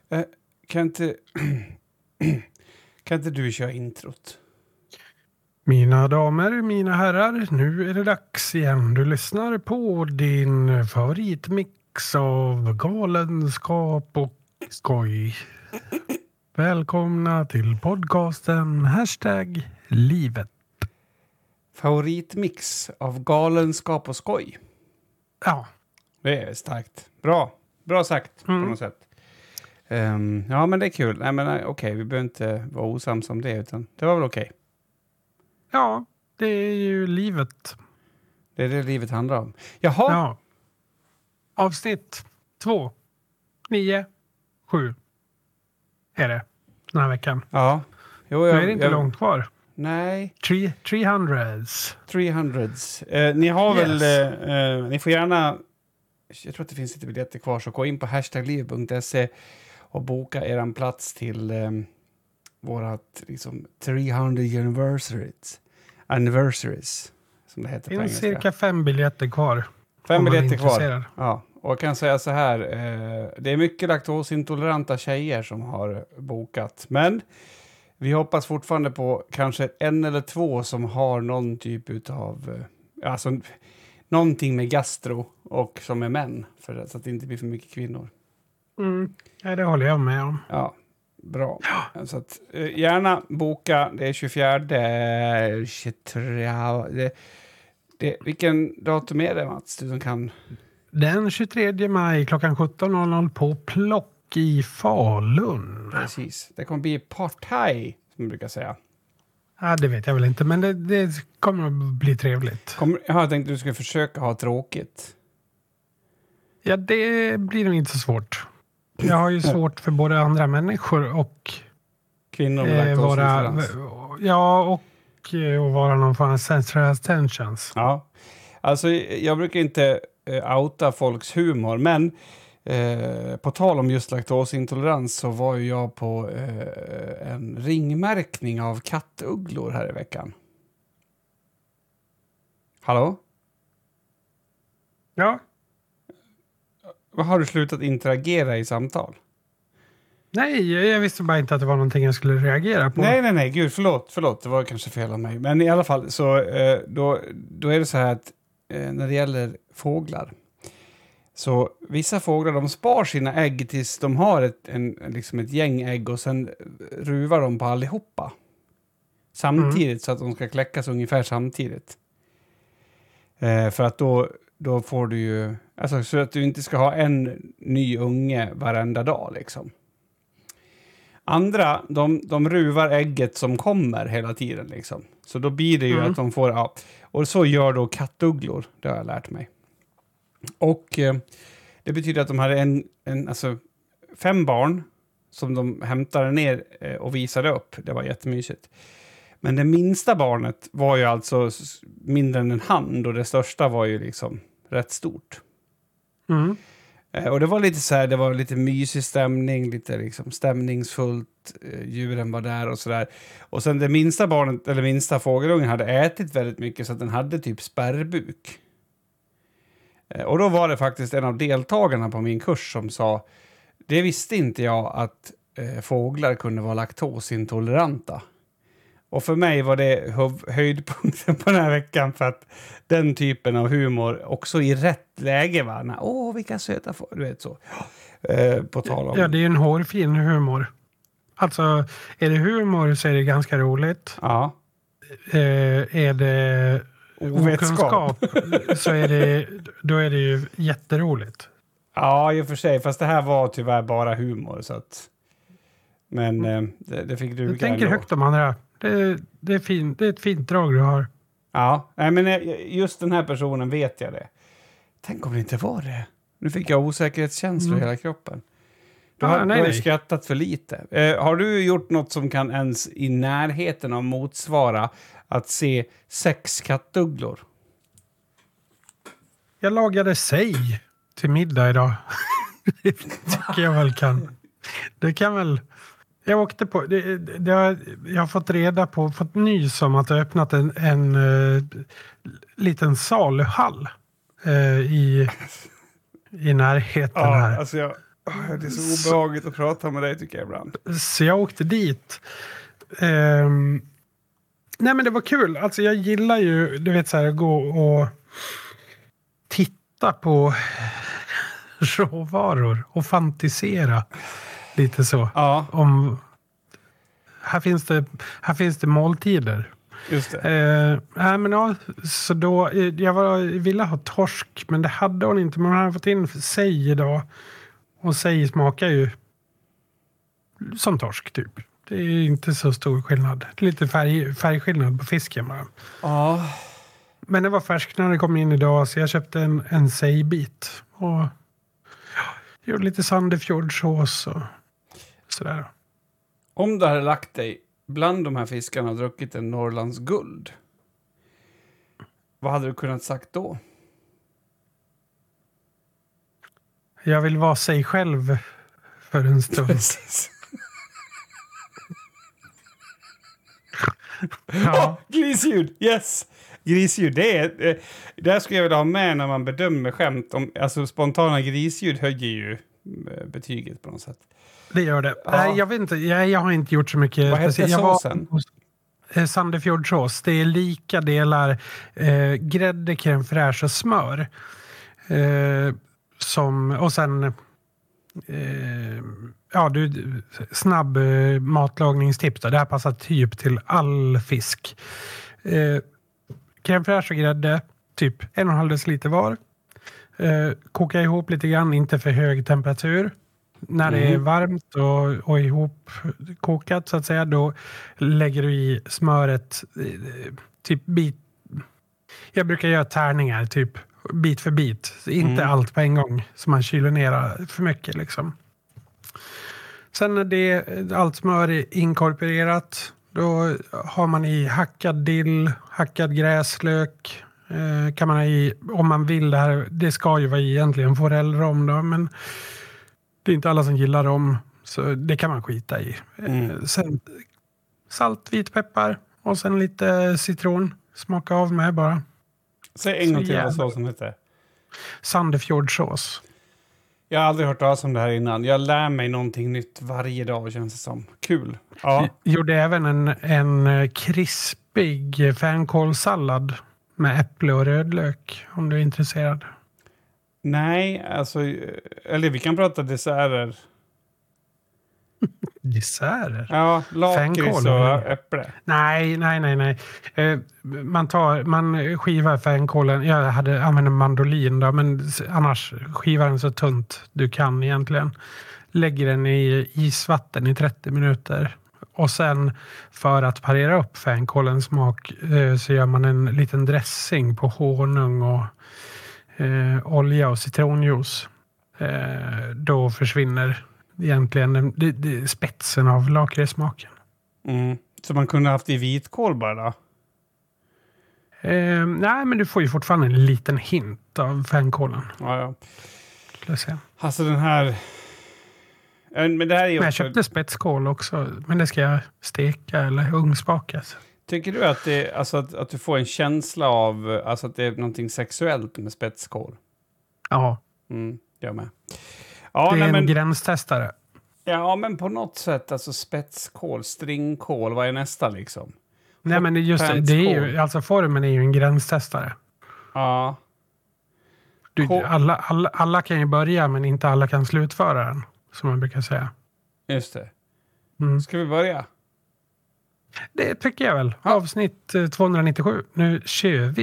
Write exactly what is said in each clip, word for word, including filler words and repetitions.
Eh, kan inte... kan inte du köra introt? Mina damer, mina herrar, nu är det dags igen. Du lyssnar på din favoritmix av galenskap och skoj. Välkomna till podcasten Hashtag livet. Favoritmix av galenskap och skoj. Ja. Det är starkt. Bra. Bra sagt Mm. på något sätt. Um, ja, men det är kul. Nej, men okej, okay, vi behöver inte vara osams om det, utan det var väl okej. Okay. Ja, det är ju livet. Det är det livet handlar om. Jaha. Ja. Avsnitt två, nio, sju är det den här veckan. Ja. Jo, jag, nu är det inte jag, långt kvar. Nej. Tre, trehundreds. trehundreds. Eh, ni har Yes. väl... Eh, eh, ni får gärna... Jag tror att det finns lite biljetter kvar, så gå in på hashtag liv punkt se och boka er plats till eh, vårat liksom trehundred anniversaries. Anniversaries, som det heter Det på finns engelska. cirka fem biljetter kvar. Fem man är biljetter kvar. intresserad. Ja, och jag kan säga så här. Eh, det är mycket laktosintoleranta tjejer som har bokat. Men vi hoppas fortfarande på kanske en eller två som har någon typ av... Eh, alltså någonting med gastro och som är män. För, så att det inte blir för mycket kvinnor. Mm. Ja, det håller jag med om. Ja, bra. Ja. Så att, eh, gärna boka. Det är tjugofjärde, tjugotre... Det, det, vilken datum är det, Mats? Du som kan... Den tjugotredje maj klockan sjutton noll noll på Plock i Falun. Precis. Det kommer bli partaj, som man brukar säga. Ja, det vet jag väl inte, men det, det kommer att bli trevligt. Kommer, jag tänkte att du skulle försöka ha tråkigt. Ja, det blir nog inte så svårt. Jag har ju svårt för både andra människor och... Kvinnor med eh, vara, laktosintolerans. Ja, och eh, att vara någon form av central tensions. Ja. Alltså, jag brukar inte eh, outa folks humor, men eh, på tal om just laktosintolerans så var ju jag på eh, en ringmärkning av kattugglor här i veckan. Hallå? Ja. Vad har du slutat interagera i samtal? Nej, jag visste bara inte att det var någonting jag skulle reagera på. Nej, nej, nej. Gud, förlåt. Förlåt, det var kanske fel av mig. Men i alla fall, så eh, då, då är det så här att eh, när det gäller fåglar. Så vissa fåglar, de spar sina ägg tills de har ett, en, liksom ett gäng ägg och sen ruvar de på allihopa. Samtidigt, mm. så att de ska kläckas ungefär samtidigt. Eh, för att då, då får du ju... Alltså så att du inte ska ha en ny unge varenda dag liksom. Andra, de, de ruvar ägget som kommer hela tiden liksom. Så då blir det ju mm. att de får... Ja, och så gör då kattugglor, det har jag lärt mig. Och eh, det betyder att de hade en, en, alltså, fem barn som de hämtade ner eh, och visade upp. Det var jättemysigt. Men det minsta barnet var ju alltså mindre än en hand och det största var ju liksom rätt stort. Mm. Eh, och det var lite så här, det var lite mysig stämning, lite liksom stämningsfullt. Eh, djuren var där och sådär. Och sen det minsta barnet, eller minsta fågelungen hade ätit väldigt mycket så att den hade typ spärrbuk. Eh, och då var det faktiskt en av deltagarna på min kurs som sa, det visste inte jag att eh, fåglar kunde vara laktosintoleranta. Och för mig var det hö- höjdpunkten på den här veckan för att den typen av humor också i rätt läge var. När, åh, vilka söta får du vet så. Eh, på tal om... Ja, det är en hårfin humor. Alltså, är det humor så är det ganska roligt. Ja. Eh, är det ovetskap så är det, då är det ju jätteroligt. Ja, i och för sig. Fast det här var tyvärr bara humor. Så att... Men eh, det, det fick du. Jag tänker ändå högt om andra. Det, det, är fin, det är ett fint drag du har. Ja, nej, men just den här personen vet jag det. Tänk om det inte var det. Nu fick jag osäkerhetskänslor mm. i hela kroppen. Du har, ah, nej, du har nej. skrattat för lite. Eh, har du gjort något som kan ens i närheten av motsvara att se sex kattugglor? Jag lagade sig till middag idag. Det tycker jag väl kan. Det kan väl... Jag åkte på, det, det har, jag har fått reda på, fått nys om att det har öppnat en, en uh, liten saluhall uh, i, i närheten ja, här. Alltså jag, Det är så obehagligt att prata med dig tycker jag ibland. Så jag åkte dit. Um, nej men det var kul. Alltså jag gillar ju, du vet så här, gå och titta på råvaror och fantisera lite så. Ja. Om, här finns det, här finns det måltider. Just det. Eh, nej, men ja, så då, jag var, ville ha torsk, men det hade hon inte. Men hon hade fått in sig idag. Och sig smakar ju som torsk typ. Det är inte så stor skillnad. Lite färg, färgskillnad på fisken bara. Ja. Men det var färsk när det kom in idag, så jag köpte en, en sejbit. Och ja, gjorde lite Sandefjordsås och sådär. Om du hade lagt dig bland de här fiskarna och druckit en Norrlands guld, vad hade du kunnat sagt då? Jag vill vara sig själv för en stund. Ja. Oh, grisljud! Yes! Grisljud, det är... Eh, det här skulle jag vilja ha med när man bedömer skämt. Om, alltså spontana grisljud höjer ju eh, betyget på något sätt. Det gör det. Ja. Nej, jag vet inte. Jag, jag har inte gjort så mycket. Vad hette jag såsen? Var, eh, Sandefjordsås. Det är lika delar eh, grädde, crème fraîche och smör. Eh, som, och sen eh, ja, du, snabb eh, matlagningstips. Då. Det här passar typ till all fisk. Eh, crème fraîche och grädde, typ en och en halv deciliter var. Eh, koka ihop lite grann, inte för hög temperatur. När mm. det är varmt och, och ihop kokat så att säga, då lägger du i smöret eh, typ bit. Jag brukar göra tärningar typ bit för bit. Inte mm. allt på en gång så man kyler ner för mycket liksom. Sen när det, allt smör är inkorporerat, då har man i hackad dill, hackad gräslök. Eh, kan man ha i, om man vill det här, det ska ju vara egentligen forellrom då, men det är inte alla som gillar dem, så det kan man skita i. Mm. Eh, sen salt, vitpeppar och sen lite citron. Smaka av med bara. Säg en gång till vad såsen heter. Sandefjordsås. Jag har aldrig hört talas om det här innan. Jag lär mig någonting nytt varje dag, känns det som. Kul. Ja. Jag gjorde även en, en krispig fänkålssallad med äpple och rödlök, om du är intresserad. Nej, alltså... Eller vi kan prata desserter. Desserter? Ja, lakrits och äpple. Nej, nej, nej, nej. Eh, man tar, man skivar fänkålen. Jag hade använt mandolin då, men annars skivar den så tunt du kan egentligen. Lägger den i isvatten i trettio minuter. Och sen för att parera upp fänkålens smak eh, så gör man en liten dressing på honung och eh, olja och citronjuice. Eh, då försvinner egentligen det, det, spetsen av lakritssmaken. Mm. Så man kunde haft i vitkål bara då? Eh, nej, men du får ju fortfarande en liten hint av fänkålen. Ja, ja. Skulle jag säga. Alltså den här... Men det här är ju men jag också... köpte spetskål också, men det ska jag steka eller ugnsbakas. Tycker du att, det, alltså att, att du får en känsla av alltså att det är någonting sexuellt med spetskål? Ja. Mm, jag med. Ja, det är nej, en men, gränstestare. Ja, men på något sätt, alltså spetskål, stringkål, vad är nästa liksom? Nej, men just det, det är ju, alltså formen är ju en gränstestare. Ja. Du, alla, alla, alla kan ju börja, men inte alla kan slutföra den, som man brukar säga. Just det. Mm. Ska vi börja? Det tycker jag väl. Ja. Avsnitt tvåhundranittiosju. Nu kör vi.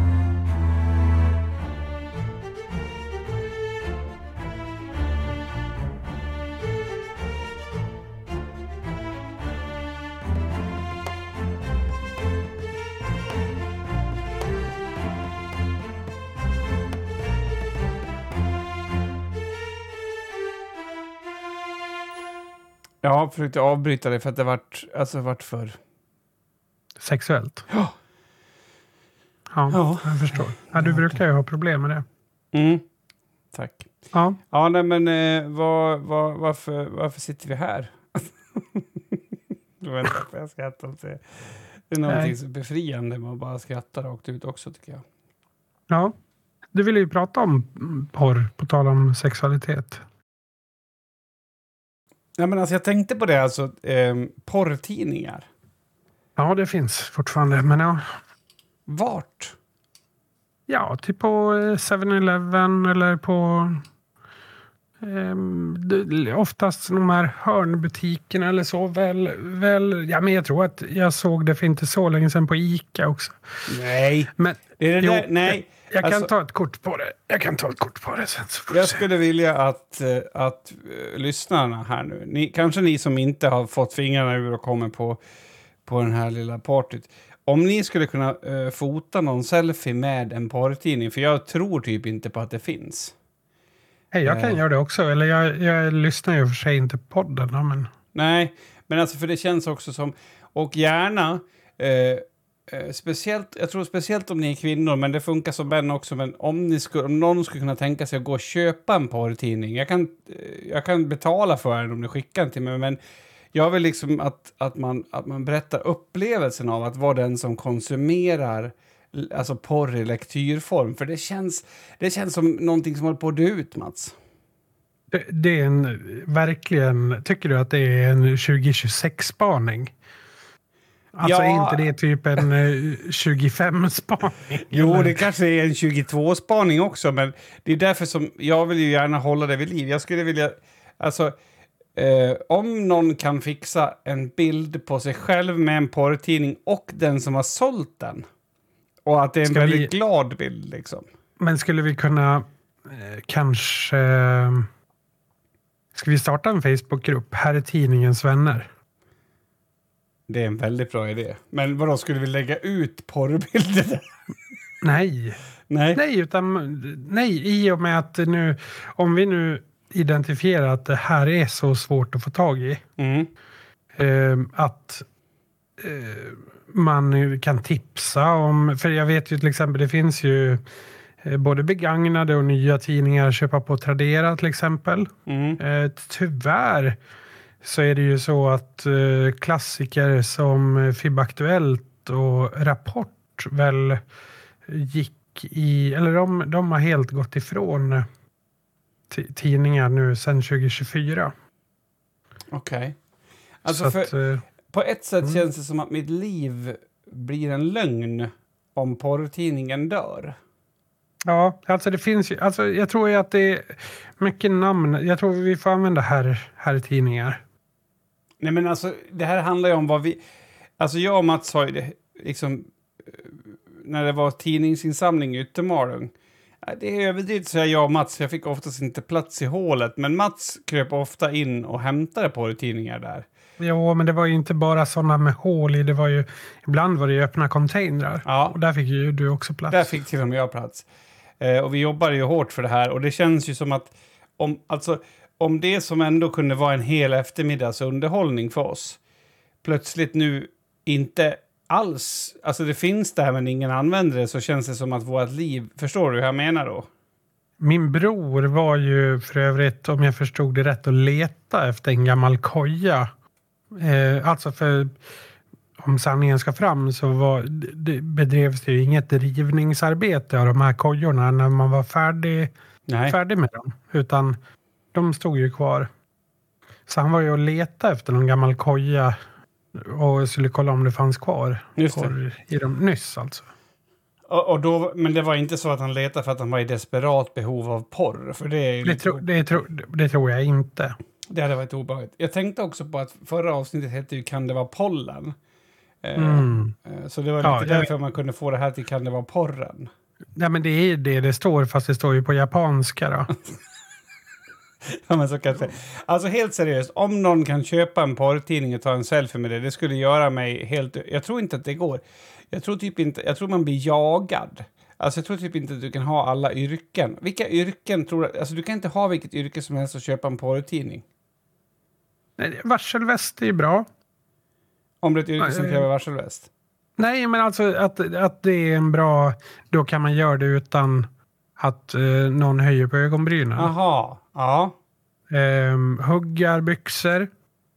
Jag försökte avbryta det för att det vart, alltså vart för... Sexuellt? Ja. Ja, ja. Jag förstår. Ja, du brukar ju ha problem med det. Mm. Tack. Ja. Ja, nej men eh, var, var, varför, varför sitter vi här? Du vet inte vad jag skrattar åt det. Det är någonting så befriande med att bara skratta rakt ut också, tycker jag. Ja. Du ville ju prata om porr, på tal om sexualitet. Ja, men alltså jag tänkte på det, alltså eh, porrtidningar. Ja, det finns fortfarande, men ja. Vart? Ja, typ på seven eleven eller på eh, oftast de här hörnbutikerna eller så. Väl, väl, ja, men jag tror att jag såg det för inte så länge sedan på Ica också. Nej, men, det är det jo, där, nej. Jag, jag alltså, kan ta ett kort på det. Jag kan ta ett kort på det sen. Så får jag se. skulle vilja att, uh, att uh, lyssnarna här nu, ni, kanske ni som inte har fått fingrarna ur och kommer på, på den här lilla partyt. Om ni skulle kunna uh, fota någon selfie med en porrtidning, för jag tror typ inte på att det finns. Hey, jag kan uh, göra det också, eller jag, jag lyssnar ju för sig inte på podden. Men... Nej, men alltså för det känns också som, och gärna, uh, Uh, speciellt, jag tror speciellt om ni är kvinnor, men det funkar som män också. Men om, ni skulle, om någon skulle kunna tänka sig att gå och köpa en porrtidning. Jag kan, uh, jag kan betala för den om ni skickar den till mig. Men jag vill liksom att, att, man, att man berättar upplevelsen av att vara den som konsumerar alltså porr i lektyrform. För det känns, det känns som någonting som håller på att dö ut, Mats. Det, det är en, verkligen, tycker du att det är en tjugo tjugosex-spaning? Alltså ja. Är inte det typ en uh, tjugofem-spaning? Jo, eller? det kanske är en tjugotvå-spaning också, men det är därför som jag vill ju gärna hålla det vid liv. Jag skulle vilja, alltså, eh, om någon kan fixa en bild på sig själv med en porrtidning och den som har sålt den, och att det är en Ska väldigt vi, glad bild, liksom. Men skulle vi kunna eh, kanske... Eh, ska vi starta en Facebookgrupp? Här är tidningens vänner. Det är en väldigt bra idé. Men vadå, skulle vi lägga ut porrbilder där? Nej. Nej. Nej, utan nej, i och med att nu, om vi nu identifierar att det här är så svårt att få tag i, Mm. eh, att eh, man kan tipsa om, för jag vet ju till exempel, det finns ju eh, både begagnade och nya tidningar att köpa på Tradera till exempel. Mm. Eh, tyvärr så är det ju så att eh, klassiker som FIB-Aktuellt och Rapport väl gick i, eller de, de har helt gått ifrån t- tidningar nu sedan tjugo tjugofyra. Okej. Okay. Alltså så för, att, eh, på ett sätt mm. känns det som att mitt liv blir en lögn om porrtidningen dör. Ja, alltså det finns ju, alltså jag tror ju att det är mycket namn, jag tror vi får använda här, här tidningar. Nej, men alltså det här handlar ju om vad vi, alltså jag och Mats har ju det liksom, när det var tidningsinsamling i Yttermalung. Det är överdrivet att säga jag och Mats, jag fick oftast inte plats i hålet, men Mats kröp ofta in och hämtade porrtidningar där. Jo, men det var ju inte bara sådana med hål i, det var ju, ibland var det ju öppna containrar. Ja. Och där fick ju du också plats. Där fick till och med jag plats. Eh, och vi jobbade ju hårt för det här, och det känns ju som att om, alltså, om det som ändå kunde vara en hel eftermiddags underhållning för oss, plötsligt nu inte alls, alltså det finns där men ingen använder det, så känns det som att vårt liv, förstår du hur jag menar då? Min bror var ju för övrigt, om jag förstod det rätt, att leta efter en gammal koja. Eh, alltså för, om sanningen ska fram, så var, det bedrevs det ju inget rivningsarbete av de här kojorna när man var färdig, färdig med dem. Utan de stod ju kvar. Så han var ju och letade efter någon gammal koja och skulle kolla om det fanns kvar. Just det. I dem nyss alltså. Och, och då, men det var inte så att han letade för att han var i desperat behov av porr? För det, är det, tro, det, tro, det tror jag inte. Det hade varit obehagligt. Jag tänkte också på att förra avsnittet hette ju Kan det vara pollen? Mm. Eh, så det var lite ja, därför jag... man kunde få det här till Kan det vara porren? Ja, men det är det det står, fast det står ju på japanska då. Ja, men så kan jag säga. Alltså helt seriöst, om någon kan köpa en porrtidning och ta en selfie med det, det skulle göra mig helt... Jag tror inte att det går. Jag tror typ inte... Jag tror man blir jagad. Alltså jag tror typ inte att du kan ha alla yrken. Vilka yrken tror du... Alltså du kan inte ha vilket yrke som helst och köpa en porrtidning. Nej, varselväst är ju bra. Om det är ett yrke som kräver varselväst? Nej, men alltså att, att det är en bra... Då kan man göra det utan att eh, någon höjer på ögonbrynen. Aha, ja. Eh, huggarbyxor.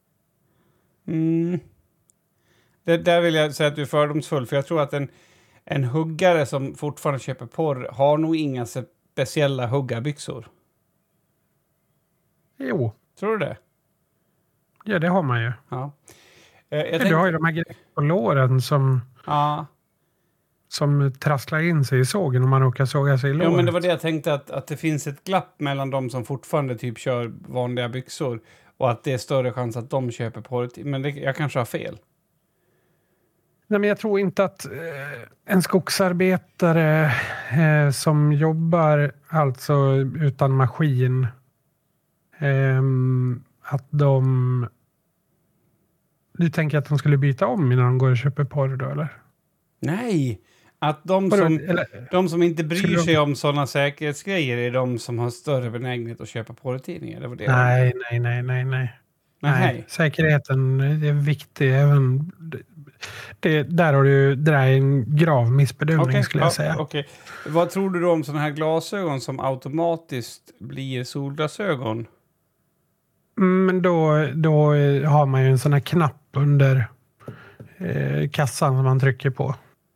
Mm. Det, där vill jag säga att du är fördomsfull, för jag tror att en, en huggare som fortfarande köper porr har nog inga speciella huggarbyxor. Jo. Tror du det? Ja, det har man ju. Ja. Eh, jag Men tänkte, du har ju de här grejerna på låren som, ja. som trasslar in sig i sågen om man råkar såga sig i låret. Ja, men det var det jag tänkte, att, att det finns ett glapp mellan de som fortfarande typ kör vanliga byxor och att det är större chans att de köper porrtidningar. Men det, jag kanske har fel. Nej, men jag tror inte att eh, en skogsarbetare eh, som jobbar alltså utan maskin, eh, att de... Du tänker att de skulle byta om innan de går och köper porr då, eller? Nej! Att de Vadå, som, eller- de som inte bryr Skulle de- sig om sådana säkerhetsgrejer är de som har större benägenhet att köpa porrtidningar. Det var det. Nej, nej, nej, nej, nej. Nej. Säkerheten är viktig även... Det, där har du det där är en grav missbedömning Okej, skulle jag ja, säga. okej. Vad tror du då om sådana här glasögon som automatiskt blir solglasögon? Mm, Men då, då har man ju en sån här knapp under eh, kassan som man trycker på.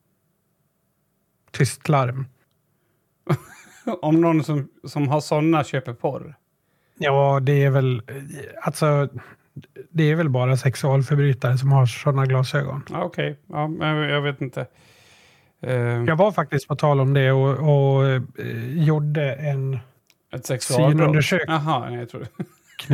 Tyst larm. Om någon som, som har sådana köper porr? Ja, det är väl... Alltså, det är väl bara sexualförbrytare som har sådana glasögon. Ja, okej. Ja, men jag vet inte. Uh, Jag var faktiskt på tal om det och, och eh, gjorde en ett sexualbrott? synundersökning. Jaha, nej, jag tror det.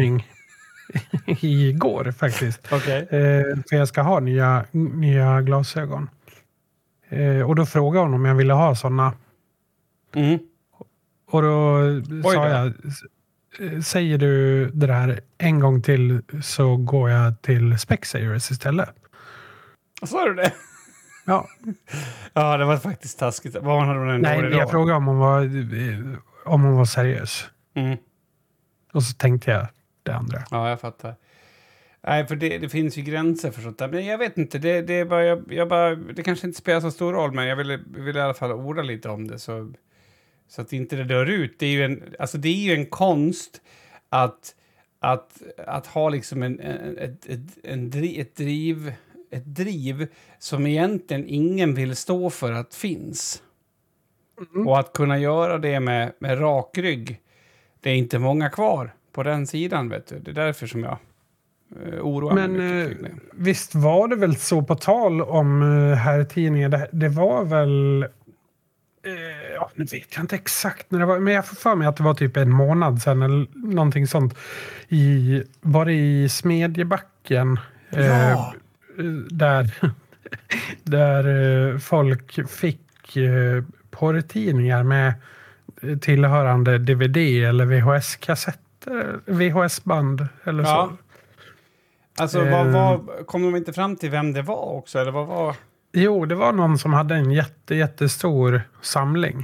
igår faktiskt. Okej. Eh, för jag ska ha nya, nya glasögon. Eh, och då frågade hon om jag ville ha sådana. Mm. Och då Oj sa då. jag, "S- säger du det där en gång till så går jag till Specsavers istället. Sa du det? Ja, Ja, det var faktiskt taskigt. Vad hade hon en nej, dålig dag? jag frågade om hon var, eh, om hon var seriös. Mm. Och så tänkte jag det andra. Ja, jag fattar. Nej, för det, det finns ju gränser för sånt där. Men jag vet inte, det, det är bara, jag, jag bara, det kanske inte spelar så stor roll, men jag vill, vill i alla fall orda lite om det så, så att inte det dör ut. Det är ju en, alltså det är ju en konst att, att, att ha liksom en, en, ett, ett, en dri, ett, driv, ett driv som egentligen ingen vill stå för att finns. Mm. Och att kunna göra det med, med rak rygg, det är inte många kvar på den sidan, vet du. Det är därför som jag uh, oroar Men mig eh, mycket kring det. visst var det väl så på tal om uh, här tidningen. Det, det var väl... Eh, ja, nu vet jag inte exakt när det var. Men jag får för mig att det var typ en månad sedan eller någonting sånt. I, var det i Smedjebacken? Eh, Ja. Där, där eh, folk fick eh, porrtidningar med eh, tillhörande D V D eller V H S-kassetter. V H S-band eller Ja. så. Alltså, Eh. vad, vad, kom de inte fram till vem det var också? Eller vad var... Jo, det var någon som hade en jätte, jättestor samling.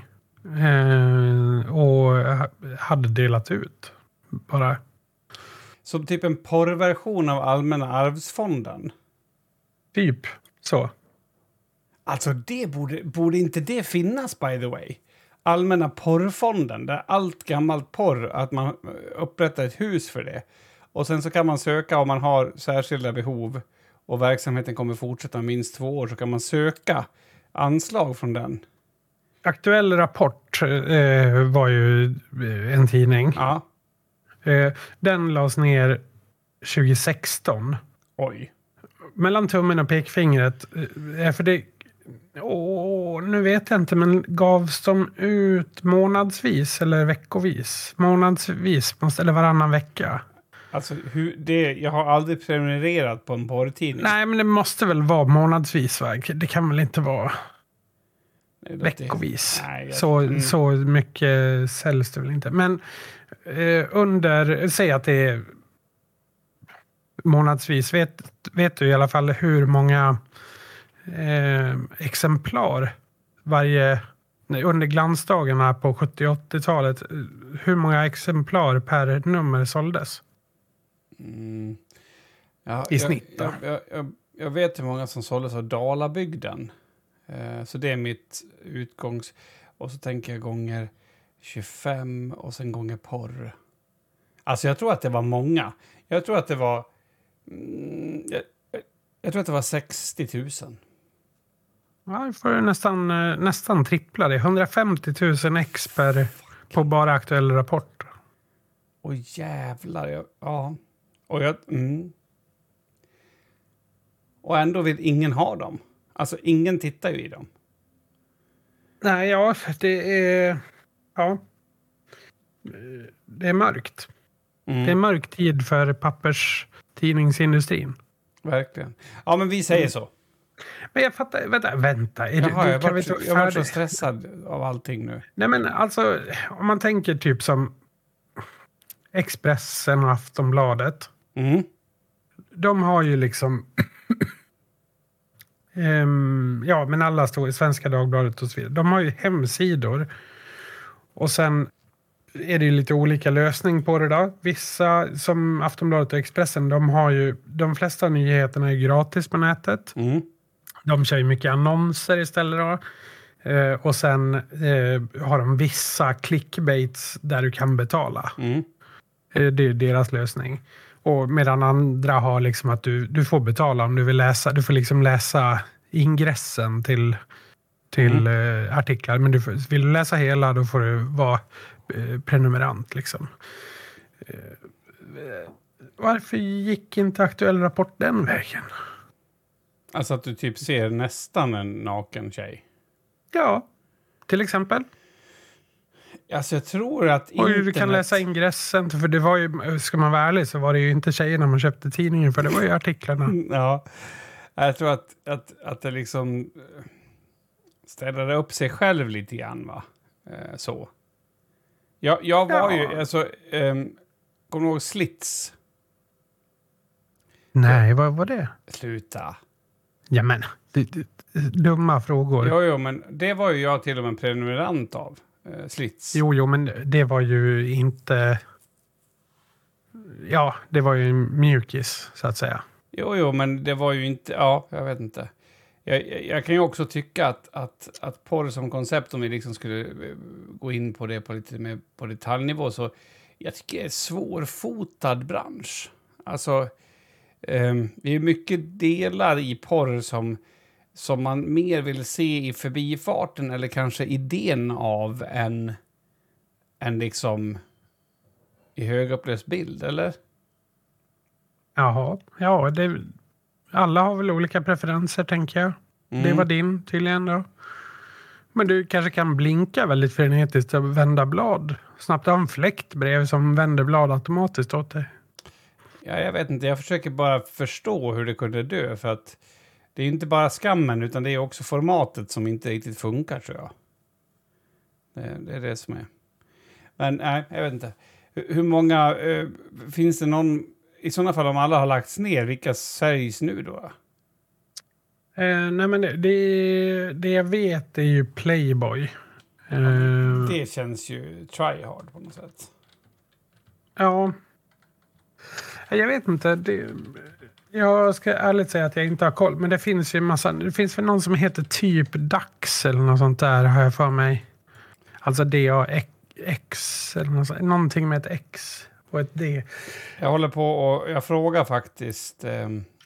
Eh, och ha- hade delat ut. Bara. Som typ en porrversion av Allmänna arvsfonden. Typ så. Alltså, det borde, borde inte det finnas, by the way? Allmänna porrfonden, där allt gammalt porr, att man upprättar ett hus för det. Och sen så kan man söka om man har särskilda behov och verksamheten kommer fortsätta minst två år, så kan man söka anslag från den. Aktuell Rapport eh, var ju eh, en tidning. Ja. Eh, den lades ner tjugo sexton. Oj. Mellan tummen och pekfingret. Eh, för det... Åh, nu vet jag inte, men gavs de ut månadsvis eller veckovis? Månadsvis, måste, eller varannan vecka. Alltså, hur, det, jag har aldrig prenumererat på en porrtidning. Nej, men det måste väl vara månadsvis, va? Det kan väl inte vara Nej, det- veckovis. Nej, jag- så, mm. så mycket säljs det väl inte. Men eh, under, säg att det är månadsvis. Vet, vet du i alla fall hur många eh, exemplar varje, nej, under glansdagarna på sjuttio- och åttiotalet, eh, hur många exemplar per nummer såldes? Mm. Ja, I snitt då? Jag, jag, jag, jag vet hur många som såldes av Dalabygden. Eh, så det är mitt utgångs... Och så tänker jag gånger tjugofem och sen gånger porr. Alltså jag tror att det var många. Jag tror att det var... Mm, jag, jag tror att det var sextio tusen. Ja, du får nästan, eh, nästan trippla det. hundrafemtio tusen ex per på bara Aktuell Rapport. Oj jävlar. Jag, ja. Och jag... Mm. Och ändå vill ingen ha dem. Alltså ingen tittar ju i dem. Nej, ja, det är... Ja. Det är mörkt. Mm. Det är mörk tid för papperstidningsindustrin. Verkligen. Ja, men vi säger mm. så. Men jag fattar, vänta, vänta. Är Jaha, det, jag kan har vi varit, varit så stressad av allting nu. Nej, men alltså, om man tänker typ som Expressen och Aftonbladet. Mm. De har ju liksom... um, ja, men alla står i Svenska Dagbladet och så vidare. De har ju hemsidor. Och sen är det ju lite olika lösning på det då. Vissa, som Aftonbladet och Expressen, de har ju... De flesta nyheterna är gratis på nätet. Mm. De kör ju mycket annonser istället då. Eh, och sen eh, har de vissa clickbaits där du kan betala. Mm. Eh, det är deras lösning. Och medan andra har liksom att du, du får betala om du vill läsa. Du får liksom läsa ingressen till, till mm. eh, artiklar. Men du får, vill du läsa hela då får du vara eh, prenumerant liksom. Eh, varför gick inte Aktuell Rapport den vägen? Alltså att du typ ser nästan en naken tjej. Ja, till exempel. Alltså jag tror att och internet... du kan läsa ingressen, för det var ju, ska man vara ärlig så var det ju inte tjejerna man köpte tidningen för, det var ju artiklarna. Ja, jag tror att, att, att det liksom ställde upp sig själv lite grann, va? Eh, så. Jag, jag var ja. ju, alltså, um, kommer du ihåg Slits? Nej, vad var det? Sluta. Ja, men, det, det, dumma frågor. Jo, jo, men det var ju jag till och med en prenumerant av. Eh, Slits. Jo, jo, men det var ju inte... Ja, det var ju en mjukis, så att säga. Jo, jo, men det var ju inte... Ja, jag vet inte. Jag, jag, jag kan ju också tycka att, att, att porr som koncept, om vi liksom skulle gå in på det på lite mer på detaljnivå, så jag tycker det är en svårfotad bransch. Alltså... Um, det är mycket delar i porr som, som man mer vill se i förbifarten eller kanske idén av än, än liksom i högupplöst bild, eller? Jaha, ja, det, alla har väl olika preferenser, tänker jag. Mm. Det var din tydligen då. Men du kanske kan blinka väldigt frenetiskt och vända blad. Snabbt ha en fläkt bredvid som vänder blad automatiskt åt dig. Ja, jag vet inte. Jag försöker bara förstå hur det kunde dö. För att det är inte bara skammen, utan det är också formatet som inte riktigt funkar, tror jag. Det, det är det som är. Men nej, jag vet inte. Hur, hur många... Uh, finns det någon... I sådana fall, om alla har lagts ner, vilka säljs nu då? Eh, nej, men det, det, det jag vet är ju Playboy. Eh, det känns ju tryhard på något sätt. Ja... Jag vet inte. Det, jag ska ärligt säga att jag inte har koll. Men det finns ju en massa... Det finns väl någon som heter typ Dax eller något sånt där, har jag för mig. Alltså D A X eller något sånt. Någonting med ett X och ett D. Jag håller på och... Jag frågar faktiskt eh,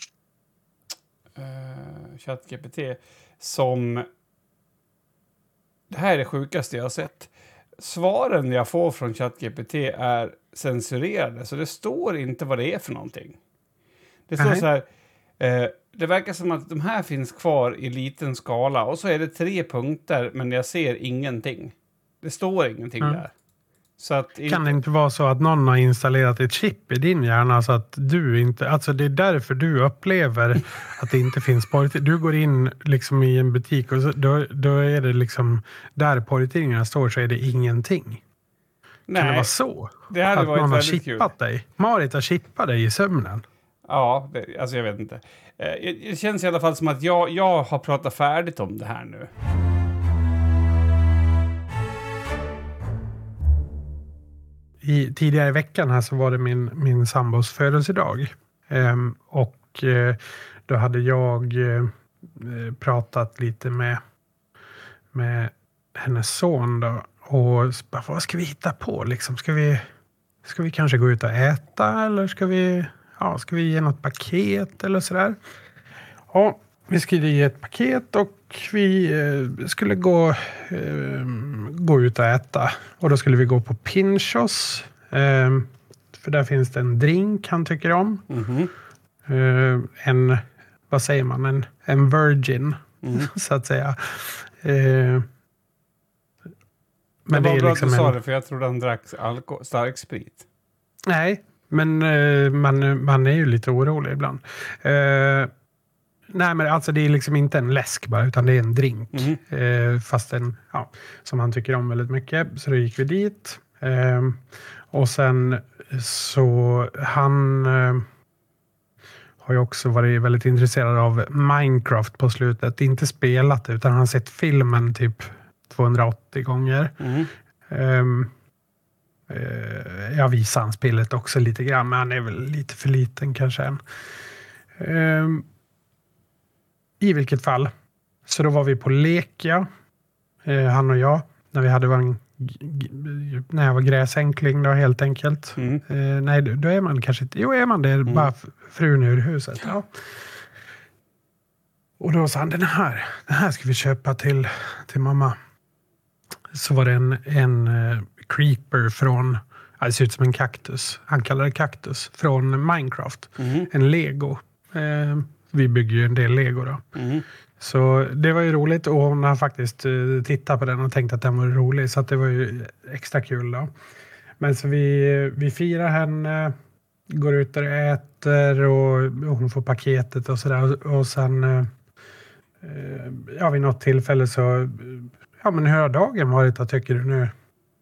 eh, ChatGPT som... Det här är det sjukaste jag har sett. Svaren jag får från ChatGPT är censurerade, så det står inte vad det är för någonting. Det står Nej. så här, eh, det verkar som att de här finns kvar i liten skala och så är det tre punkter, men jag ser ingenting. Det står ingenting mm. där. Så att kan inte... det inte vara så att någon har installerat ett chip i din hjärna så att du inte, alltså det är därför du upplever att det inte finns porr. Du går in liksom i en butik och så, då, då är det liksom där porrtidningarna står, så är det ingenting. Nej, kan det vara så? Det hade att varit någon har väldigt chippat kul. dig? Marit har chippat dig i sömnen. Ja, det, alltså jag vet inte. Eh, det känns i alla fall som att jag, jag har pratat färdigt om det här nu. I, tidigare i veckan här så var det min, min sambos födelsedag. Ehm, och eh, då hade jag eh, pratat lite med, med hennes son då. Och bara, vad ska vi hitta på? Liksom, ska, vi, ska vi kanske gå ut och äta? Eller ska vi, ja, ska vi ge något paket eller sådär? Ja, vi skulle ge ett paket och vi eh, skulle gå, eh, gå ut och äta. Och då skulle vi gå på Pinchos. Eh, för där finns det en drink han tycker om. Mm-hmm. Eh, en vad säger man, en, en virgin, mm. så att säga. Eh, men det var det bra liksom att du en... sa det, för jag trodde han drack alko- stark sprit. Nej, men eh, man, man är ju lite orolig ibland. Eh, nej, men alltså det är liksom inte en läsk bara, utan det är en drink. Mm. Eh, fast en, ja, som han tycker om väldigt mycket. Så då gick vi dit. Eh, och sen så han eh, har ju också varit väldigt intresserad av Minecraft på slutet. Inte spelat det, utan han har sett filmen typ tvåhundraåttio gånger. Mm. Eh, eh, jag visar han spelet också lite grann, men han är väl lite för liten kanske än. Eh, I vilket fall. Så då var vi på Lekia, eh, han och jag, när vi hade varit när jag var gräsänkling då, helt enkelt. Mm. Eh, nej, då är man kanske inte... Jo, är man det. Mm. Bara frun ur huset. Ja. Och då sa han, den här, den här ska vi köpa till, till mamma. Så var det en, en uh, creeper från... Ja, det ser ut som en kaktus. Han kallar det kaktus. Från Minecraft. Mm. En Lego. Eh, vi bygger ju en del Lego då. Mm. Så det var ju roligt, och hon har faktiskt uh, tittat på den och tänkt att den var rolig, så att det var ju extra kul då. Men så vi, vi firar henne, går ut och äter, och, och hon får paketet och sådär, och, och sen uh, ja, vid något tillfälle så ja, men hur har dagen varit, vad tycker du nu?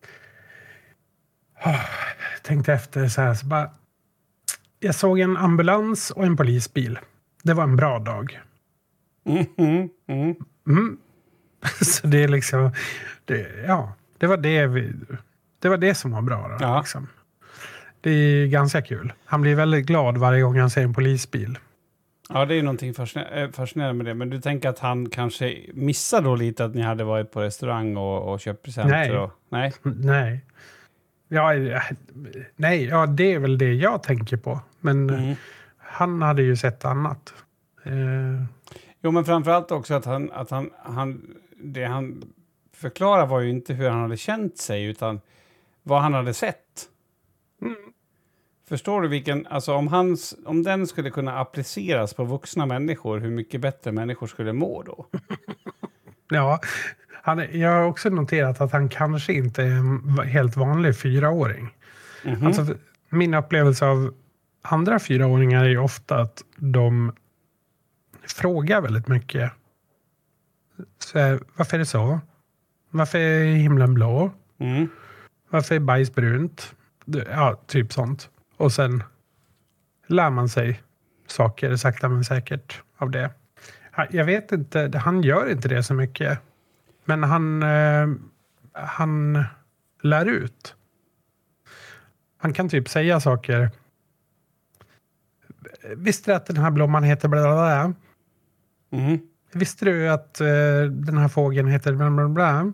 Oh, tänkte efter så här, så bara jag såg en ambulans och en polisbil. Det var en bra dag. Mm, mm, mm. Mm. Så det är liksom det, ja, det var det vi, det var det som var bra då, ja. Liksom. Det är ganska kul. Han blir väldigt glad varje gång han ser en polisbil. Ja, det är någonting fascinerande med det. Men du tänker att han kanske missade då lite att ni hade varit på restaurang och, och köpt presenter? Nej. Och, nej. Nej. Ja, nej, ja, det är väl det jag tänker på. Men mm. han hade ju sett annat. Eh. Jo, men framförallt också att han, att han, han, det han förklarar var ju inte hur han hade känt sig, utan vad han hade sett. Mm. Förstår du vilken, alltså om, hans, om den skulle kunna appliceras på vuxna människor, hur mycket bättre människor skulle må då? Ja, han, jag har också noterat att han kanske inte är en helt vanlig fyraåring. Mm-hmm. Alltså, min upplevelse av andra fyraåringar är ju ofta att de frågar väldigt mycket. Så, varför är det så? Varför är himlen blå? Mm. Varför är bajs brunt? Ja, typ sånt. Och sen lär man sig saker sakta men säkert av det. Jag vet inte, han gör inte det så mycket. Men han, eh, han lär ut. Han kan typ säga saker. Visste du att den här blomman heter bla bla bla? Mm. Visste du att eh, den här fågeln heter bla bla bla?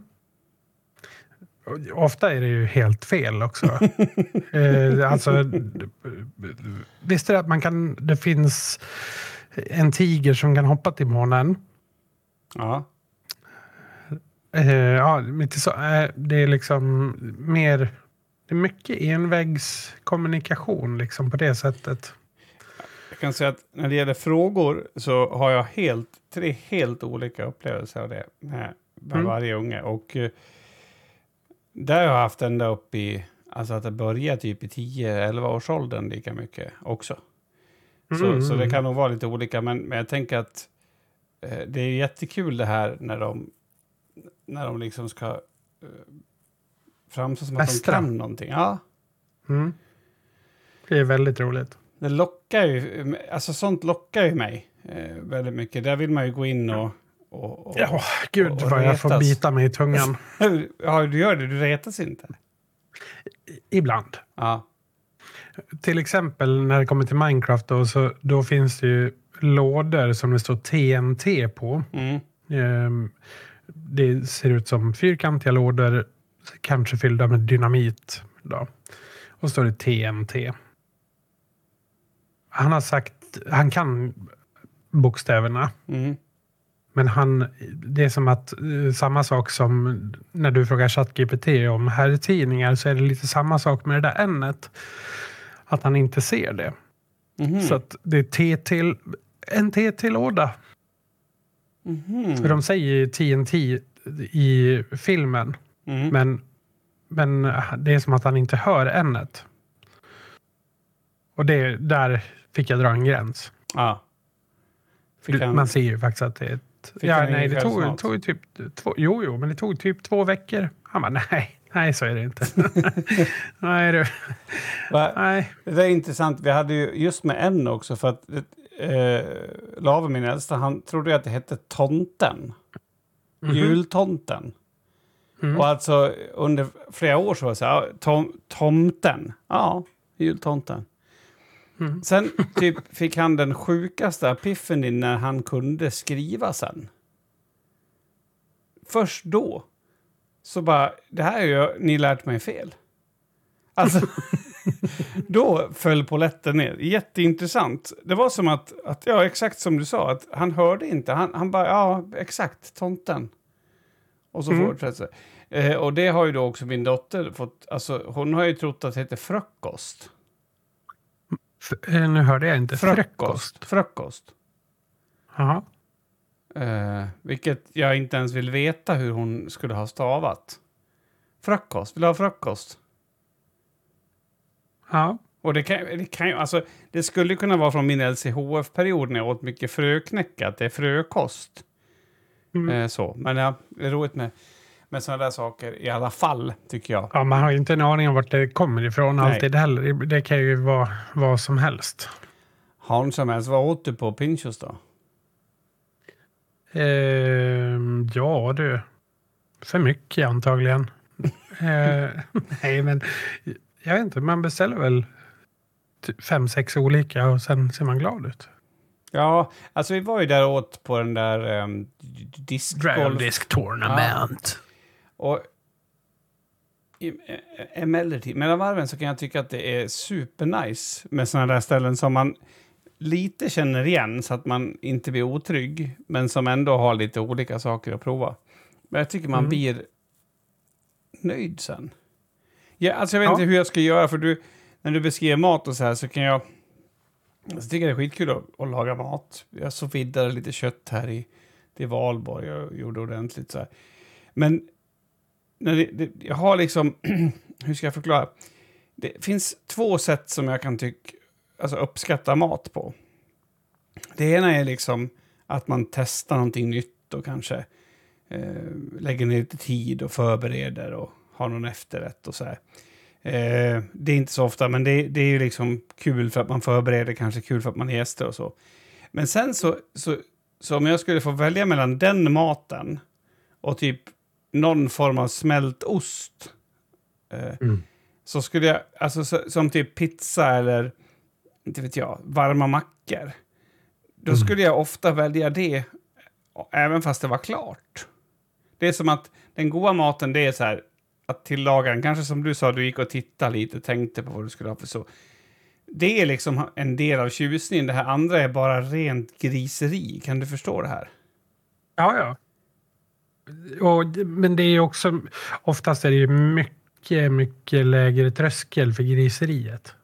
Ofta är det ju helt fel också. eh, alltså, visste du att man kan, det finns en tiger som kan hoppa till månen? Ja. Eh, ja, inte så, eh, det är liksom mer, det är mycket envägskommunikation liksom på det sättet. Jag kan säga att när det gäller frågor så har jag helt, tre helt olika upplevelser av det med, med mm. varje unge. Och eh, där har jag haft ända upp i, alltså att det börjar typ i tio elva års åldern lika mycket också. Så, mm. så det kan nog vara lite olika, men, men jag tänker att eh, det är jättekul det här när de när de liksom ska eh, framstå som Västra. Att de kan någonting. Ja. Mm. Det är väldigt roligt. Det lockar ju, alltså sånt lockar ju mig eh, väldigt mycket. Där vill man ju gå in och och, och ja, gud och, och vad jag får bita mig i tungan. Ja, du gör det. Du retas inte. Ibland. Ja. Till exempel när det kommer till Minecraft då, så då finns det ju lådor som det står T N T på. Mm. Um, det ser ut som fyrkantiga lådor, kanske fyllda med dynamit då. Och så står det T N T. Han har sagt, han kan bokstäverna. Mm. Men han, det är som att samma sak som när du frågar ChatGPT om herrtidningar, så är det lite samma sak med det där ämnet. Att han inte ser det. Mm. Så att det är T till en T T-låda. Mhm. För de säger ju T N T i filmen. Mm. Men, men det är som att han inte hör ämnet. Och det, där fick jag dra en gräns. Ja. Fick Du, han- man ser ju faktiskt att det är ett... Fick Ja, han nej, ingen det tog, självsmat? tog ju typ två... Jo, jo, men det tog typ två veckor. Han bara, nej, nej, så är det inte. nej, du. Va? Nej. Det där är intressant. Vi hade ju just med en också för att eh, Lave, min äldsta, han trodde ju att det hette tomten. Mhm. Jultomten. Mm. Och alltså under flera år så var det så här, ja, tom, tomten. Ja, jultomten. Mm. Sen typ fick han den sjukaste epiphany när han kunde skriva sen. Först då så bara, det här är ju, ni lärt mig fel. Alltså, då föll polletten ner. Jätteintressant. Det var som att, att, ja exakt som du sa, att han hörde inte. Han, han bara, ja exakt, tomten. Och så Mm. fortsätter det. Eh, och det har ju då också min dotter fått, alltså hon har ju trott att det heter frukost. F- eh, nu hörde jag inte. Frukost. Frukost. Jaha. Eh, vilket jag inte ens vill veta hur hon skulle ha stavat. Frukost. Vill du ha frukost? Ja. Och det kan, det kan ju, alltså, det skulle kunna vara från min L C H F-period när jag åt mycket fröknäcka, att det är frökost. Mm. Eh, så. Men ja, det är roligt med, med sådana där saker i alla fall, tycker jag. Ja, man har ju inte en aning om vart det kommer ifrån Nej. alltid heller. Det, det kan ju vara vad som helst. Hans som helst, vad åt du på Pinchos då? Ehm, ja, du. För mycket antagligen. eh, nej, men jag vet inte. Man beställer väl typ fem, sex olika och sen ser man glad ut. Ja, alltså vi var ju där och åt på den där um, discgolf. Tournament. Och i, e- emellertid, mellan varven så kan jag tycka att det är supernice med sådana där ställen som man lite känner igen så att man inte blir otrygg, men som ändå har lite olika saker att prova. Men jag tycker man Mm. blir nöjd sen. Ja, alltså jag vet Ja. inte hur jag ska göra, för du, när du beskriver mat och så här så kan jag... Jag tycker det är skitkul att, att laga mat. Jag så viddade lite kött här i till Valborg. Jag gjorde ordentligt så här. Men när det, det, jag har liksom... hur ska jag förklara? Det finns två sätt som jag kan tycka... Alltså uppskatta mat på. Det ena är liksom att man testar någonting nytt och kanske eh, lägger ner lite tid och förbereder och har någon efterrätt och så här. Eh, det är inte så ofta, men det, det är ju liksom kul för att man förbereder, kanske kul för att man är gäster och så. Men sen så, så, så om jag skulle få välja mellan den maten och typ någon form av smält ost eh, Mm. så skulle jag, alltså så, som typ pizza eller inte vet jag, varma mackor. Då Mm. skulle jag ofta välja det även fast det var klart. Det är som att den goda maten, det är så här att tillaga den. Kanske som du sa, du gick och tittade lite och tänkte på vad du skulle ha för så. Det är liksom en del av tjusningen. Det här andra är bara rent griseri. Kan du förstå det här? Ja, ja. Och, men det är ju också... Oftast är det ju mycket, mycket lägre tröskel för griseriet.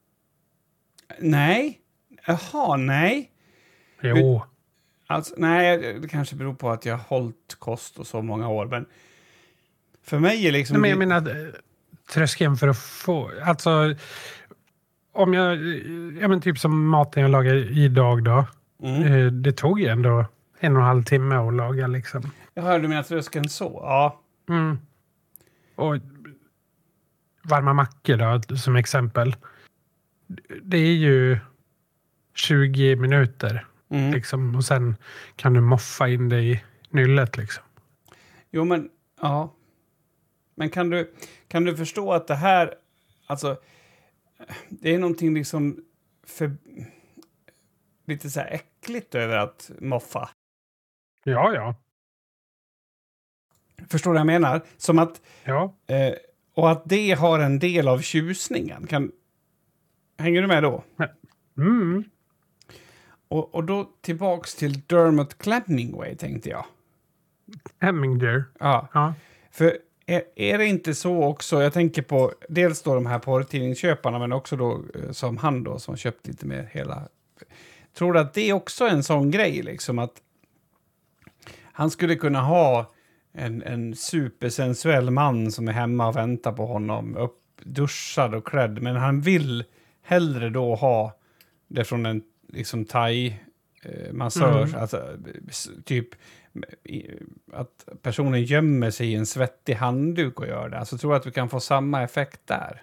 Nej. Jaha, nej. Jo. Alltså, nej, det kanske beror på att jag har hållit kost och så många år. Men för mig är liksom... Nej, men jag menar, eh, tröskeln för att få... Alltså, om jag... Ja, men typ som maten jag lagar idag då. Mm. Eh, det tog ju ändå en och en halv timme att laga liksom. Jag hörde du menar tröskeln så. Ja. Mm. Och varma mackor då, som exempel. Det är ju tjugo minuter. Mm. Liksom, och sen kan du moffa in det i nyllet liksom. Jo, men... Ja. Men kan du, kan du förstå att det här... Alltså... Det är någonting liksom... För, lite så här äckligt över att moffa. Ja, ja. Förstår du vad jag menar? Som att... Ja. Eh, och att det har en del av tjusningen. Kan, hänger du med då? Mm. Och, och då tillbaks till Dermot Clemmingway, tänkte jag. Hemminger. Ja. Ja. För är, är det inte så också, jag tänker på dels då de här porrtidningsköparna, men också då eh, som han då som köpt lite mer hela. Tror du att det är också en sån grej liksom att han skulle kunna ha en, en supersensuell man som är hemma och väntar på honom, upp, duschad och klädd, men han vill hellre då ha det från en liksom thai-massage, mm. alltså typ att personen gömmer sig i en svettig handduk och gör det. Alltså tror du att vi kan få samma effekt där?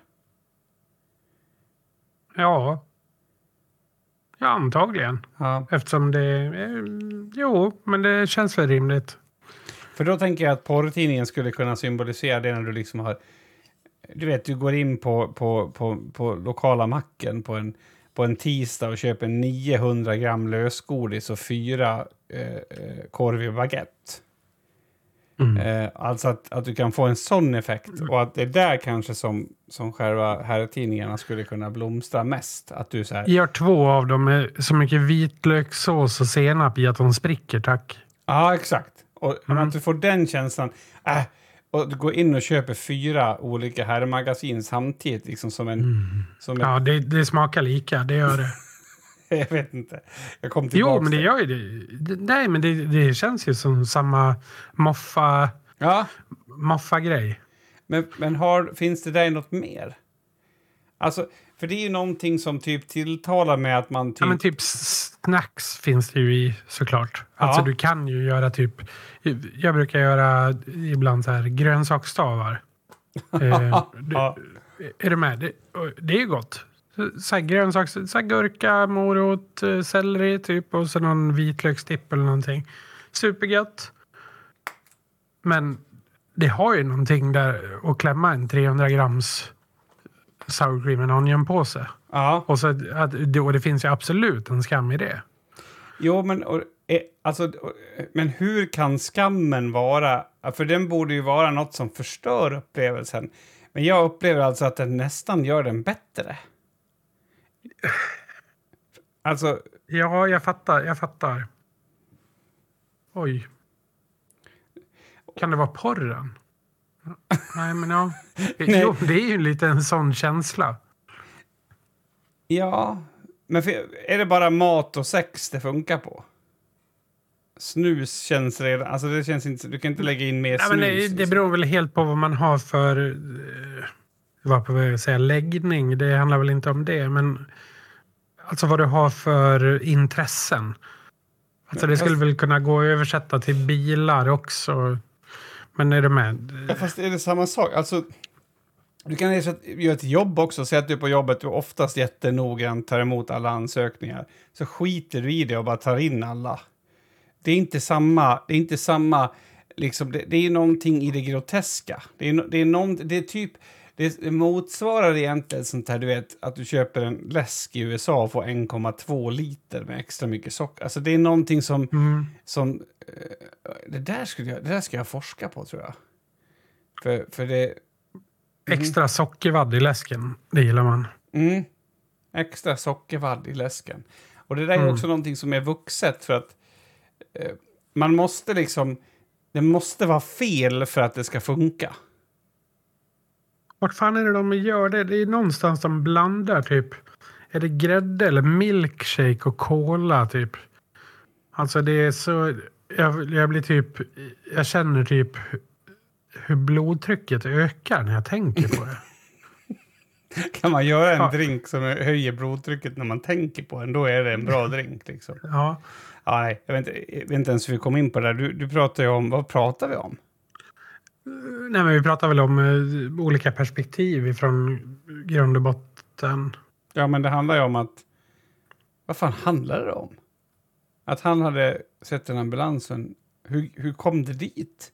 Ja. Ja, antagligen. Ja. Eftersom det är... Jo, men det känns väl rimligt. För då tänker jag att porrtidningen skulle kunna symbolisera det när du liksom har... Du vet, du går in på, på, på, på lokala macken på en, på en tisdag och köper niohundra gram lösgodis och fyra eh, korv i baguette. Mm. Eh, alltså att, att du kan få en sån effekt. Mm. Och att det är där kanske som, som själva herrtidningarna skulle kunna blomstra mest. Att du så här... Gör två av dem med så mycket vitlökssås och senap i att de spricker, tack. Ja, exakt. Och mm. att du får den känslan... Äh, och du går in och köper fyra olika herrmagasin samtidigt. Liksom som en... Mm. Som ja, en... Det, det smakar lika, det gör det. Jag vet inte. Jag kom tillbaka. Jo, men det gör ju det. Nej, men det, det känns ju som samma moffa, ja. moffa-grej. Men, men har, finns det där något mer? Alltså, för det är ju någonting som typ tilltalar med att man typ... Ja, men typ snacks finns det ju i såklart. Ja. Alltså du kan ju göra typ... Jag brukar göra ibland så här grönsaksstavar. eh, du, ja. Är du med? Det, det är ju gott. Så här grönsaks, så här gurka, morot, selleri typ och så någon vitlökstipp eller någonting. Supergött. Men det har ju någonting där att klämma en trehundra grams sour cream and onion påse. Ja. Och så att och det finns ju absolut en skam i det. Jo, men och, alltså, men hur kan skammen vara? För den borde ju vara något som förstör upplevelsen. Men jag upplever alltså att den nästan gör den bättre. Alltså... Ja, jag fattar, jag fattar. Oj. Kan det vara porren? Nej, men ja. Jo, det är ju lite en sån känsla. Ja, men för, är det bara mat och sex det funkar på? Snus känns redan... Alltså det känns inte... Du kan inte lägga in mer ja, snus. Men det, det beror väl helt på vad man har för... Vad på att säga, läggning. Det handlar väl inte om det, men... Alltså vad du har för intressen. Alltså det skulle väl kunna gå att översätta till bilar också. Men är det med? Ja, fast är det samma sak? Alltså, du kan göra ett jobb också. Säg att du på jobbet du oftast jättenoggrant tar emot alla ansökningar. Så skiter du i det och bara tar in alla. Det är inte samma... Det är inte samma liksom, det, det är någonting i det groteska. Det är, det är, någon, det är typ... Det motsvarar egentligen sånt här, du vet, att du köper en läsk i U S A och får en komma två liter med extra mycket socker. Alltså det är någonting som... Mm. som det, där skulle jag, det där ska jag forska på, tror jag. För, för det... Mm. Extra sockervadd i läsken, det gillar man. Mm. Extra sockervadd i läsken. Och det där är mm. också någonting som är vuxet, för att eh, man måste liksom... Det måste vara fel för att det ska funka. Vart fan är det de gör det? Det är någonstans de blandar typ. Är det grädde eller milkshake och cola typ? Alltså det är så... Jag, jag blir typ... Jag känner typ hur blodtrycket ökar när jag tänker på det. Kan man göra en ja. drink som höjer blodtrycket när man tänker på den? Då är det en bra drink liksom. Ja. Ja, nej, jag vet, inte, jag vet inte ens hur vi kom in på det där. Du, du pratar ju om... Vad pratar vi om? Nej, men vi pratar väl om uh, olika perspektiv från grund och botten. Ja, men det handlar ju om att... Vad fan handlar det om? Att han hade sett den ambulansen. Hur, hur kom det dit?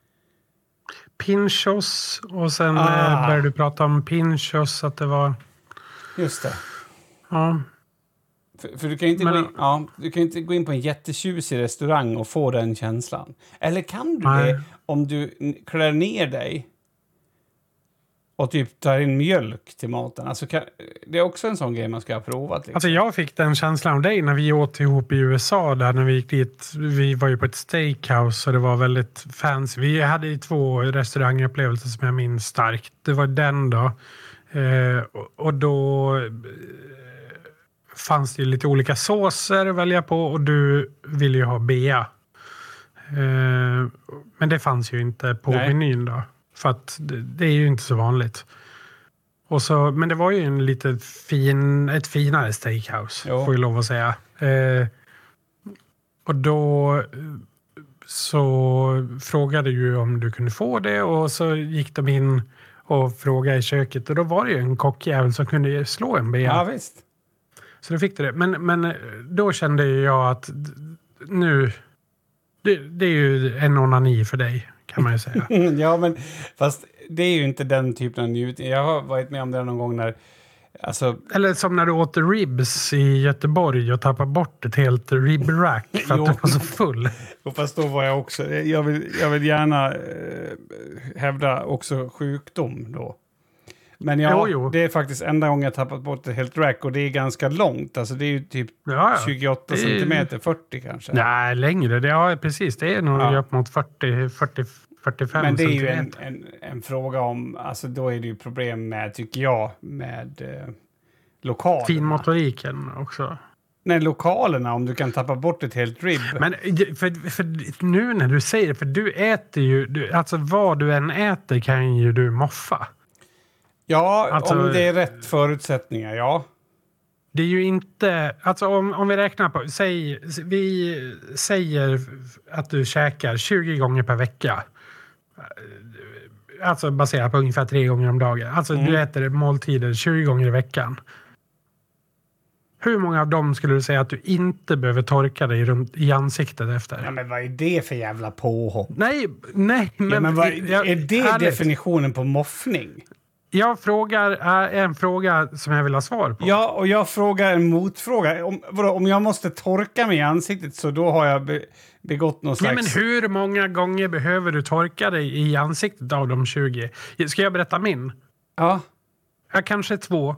Pinchos. Och sen ah. uh, började du prata om Pinchos. Att det var... Just det. Ja. För, för du kan ju inte, men, gå in, ja, du kan inte gå in på en jättetjusig restaurang och få den känslan. Eller kan du nej. det om du klär ner dig och typ tar in mjölk till maten? Alltså kan, det är också en sån grej man ska ha provat. Liksom. Alltså jag fick den känslan av dig när vi åt ihop i U S A där när vi gick dit. Vi var ju på ett steakhouse och det var väldigt fancy. Vi hade ju två restaurangupplevelser som jag minns starkt. Det var den då. Eh, och, och då... fanns det ju lite olika såser att välja på och du ville ju ha bea. Eh, men det fanns ju inte på Nej. menyn då. För att det, det är ju inte så vanligt. Och så, men det var ju en lite fin, ett finare steakhouse, Jo. får jag lov att säga. Eh, och då så frågade ju om du kunde få det och så gick de in och frågade i köket och då var det ju en kockjävel som kunde slå en bea. Ja, visst. Så då fick du det. Men, men då kände jag att nu, det, det är ju en onani för dig, kan man ju säga. Ja, men fast det är ju inte den typen av njutning. Jag har varit med om det någon gång när... Alltså, Eller som när du åt ribs i Göteborg och tappade bort ett helt rib-rack för att Jo. du var så full. och fast då var jag också... Jag vill, jag vill gärna eh, hävda också sjukdom då. Men ja, Jo, jo. det är faktiskt enda gången jag tappat bort ett helt rack och det är ganska långt. Alltså det är ju typ Ja, ja. tjugoåtta Det är- centimeter, fyrtio kanske. Nej, längre. Det, ja, precis. Det är nog Ja. upp mot fyrtio, fyrtio, fyrtiofem Men det är ju en, centimeter. en, en fråga om, alltså då är det ju problem med, tycker jag, med eh, lokalerna. Finmotoriken också. Nej, lokalerna, om du kan tappa bort ett helt rib. Men för, för nu när du säger det, för du äter ju, du, alltså vad du än äter kan ju du moffa. ja, alltså- om det är rätt förutsättningar, ja. Det är ju inte, alltså om, om vi räknar på, säg, vi säger att du käkar tjugo gånger per vecka. Alltså baserat på ungefär tre gånger om dagen. Alltså Mm. du äter måltider tjugo gånger i veckan. Hur många av dem skulle du säga att du inte behöver torka dig runt i ansiktet efter? Ja, men vad är det för jävla påhopp? Nej, nej, men... Ja, men vad, jag- är det ärligt, definitionen på moffning? Jag frågar äh, en fråga som jag vill ha svar på. Ja, och jag frågar en motfråga. Om, vadå, om jag måste torka mig i ansiktet så då har jag be, begått någon Nej, slags... men hur många gånger behöver du torka dig i ansiktet av de tjugo? Ska jag berätta min? Ja. Ja, kanske två.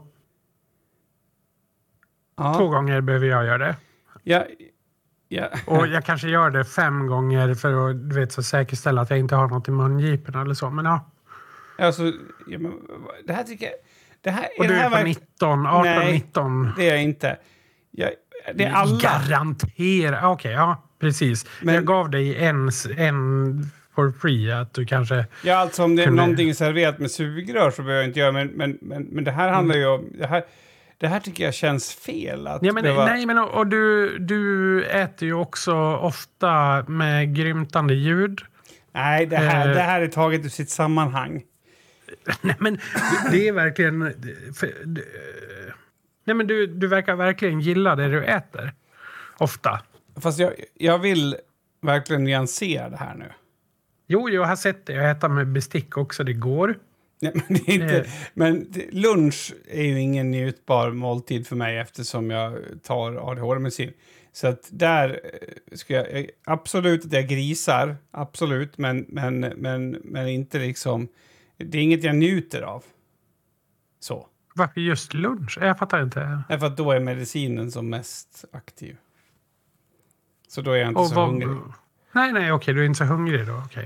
Ja. Två gånger behöver jag göra det. Ja. Ja. Och jag kanske gör det fem gånger för att du vet, så säkerställa att jag inte har något i mungiporna eller så. Men ja. Alltså, ja, men, det här tycker jag... Det här, Och är du det här är på verk- nitton, arton, Nej. nitton. Det är jag inte. Jag, det är alla. Garantera. Okej, ja, precis. Men- jag gav dig en, en for free. Att du kanske... Ja, alltså om det är Kunde- någonting serverat med sugrör så behöver jag inte göra. Men, men, men, men det här handlar ju om... Det här, det här tycker jag känns fel. Att Ja, men, behöva- nej, men och, och du, du äter ju också ofta med grymtande ljud. nej det, här, Eh. det här är taget ur sitt sammanhang. Nej, men det är verkligen... För, nej, men du, du verkar verkligen gilla det du äter. Ofta. Fast jag, jag vill verkligen nyansera det här nu. Jo, jag har sett det. Jag äter med bestick också. Det går. Nej, men det är inte, Eh. men det, lunch är ju ingen njutbar måltid för mig eftersom jag tar A D H D-medicin. Så att där eh, ska jag, jag... Absolut att jag grisar, absolut, men, men, men, men inte liksom... Det är inget jag njuter av. Så. Varför just lunch? Jag fattar inte. Därför att då är medicinen som mest aktiv. Så då är jag inte Och så vad- hungrig. Nej, nej, okej. Du är inte så hungrig då. Okej.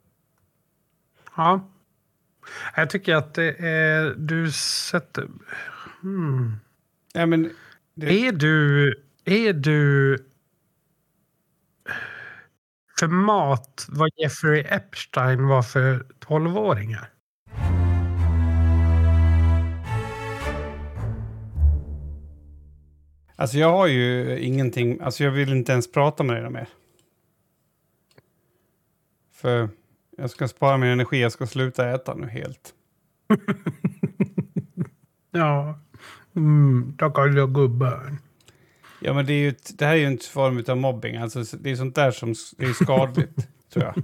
Ja. Jag tycker att det är... Du sätter... Hmm. Ja, men det, Är du... Är du... För mat vad Jeffrey Epstein var för tolvåringar? alltså jag har ju ingenting... Alltså jag vill inte ens prata med dig mer. För jag ska spara min energi, jag ska sluta äta nu helt. Ja. Mm, tackar gubben. Ja, men det, är ju ett, det här är ju en form av mobbing. Alltså, det är sånt där som det är skadligt, tror jag.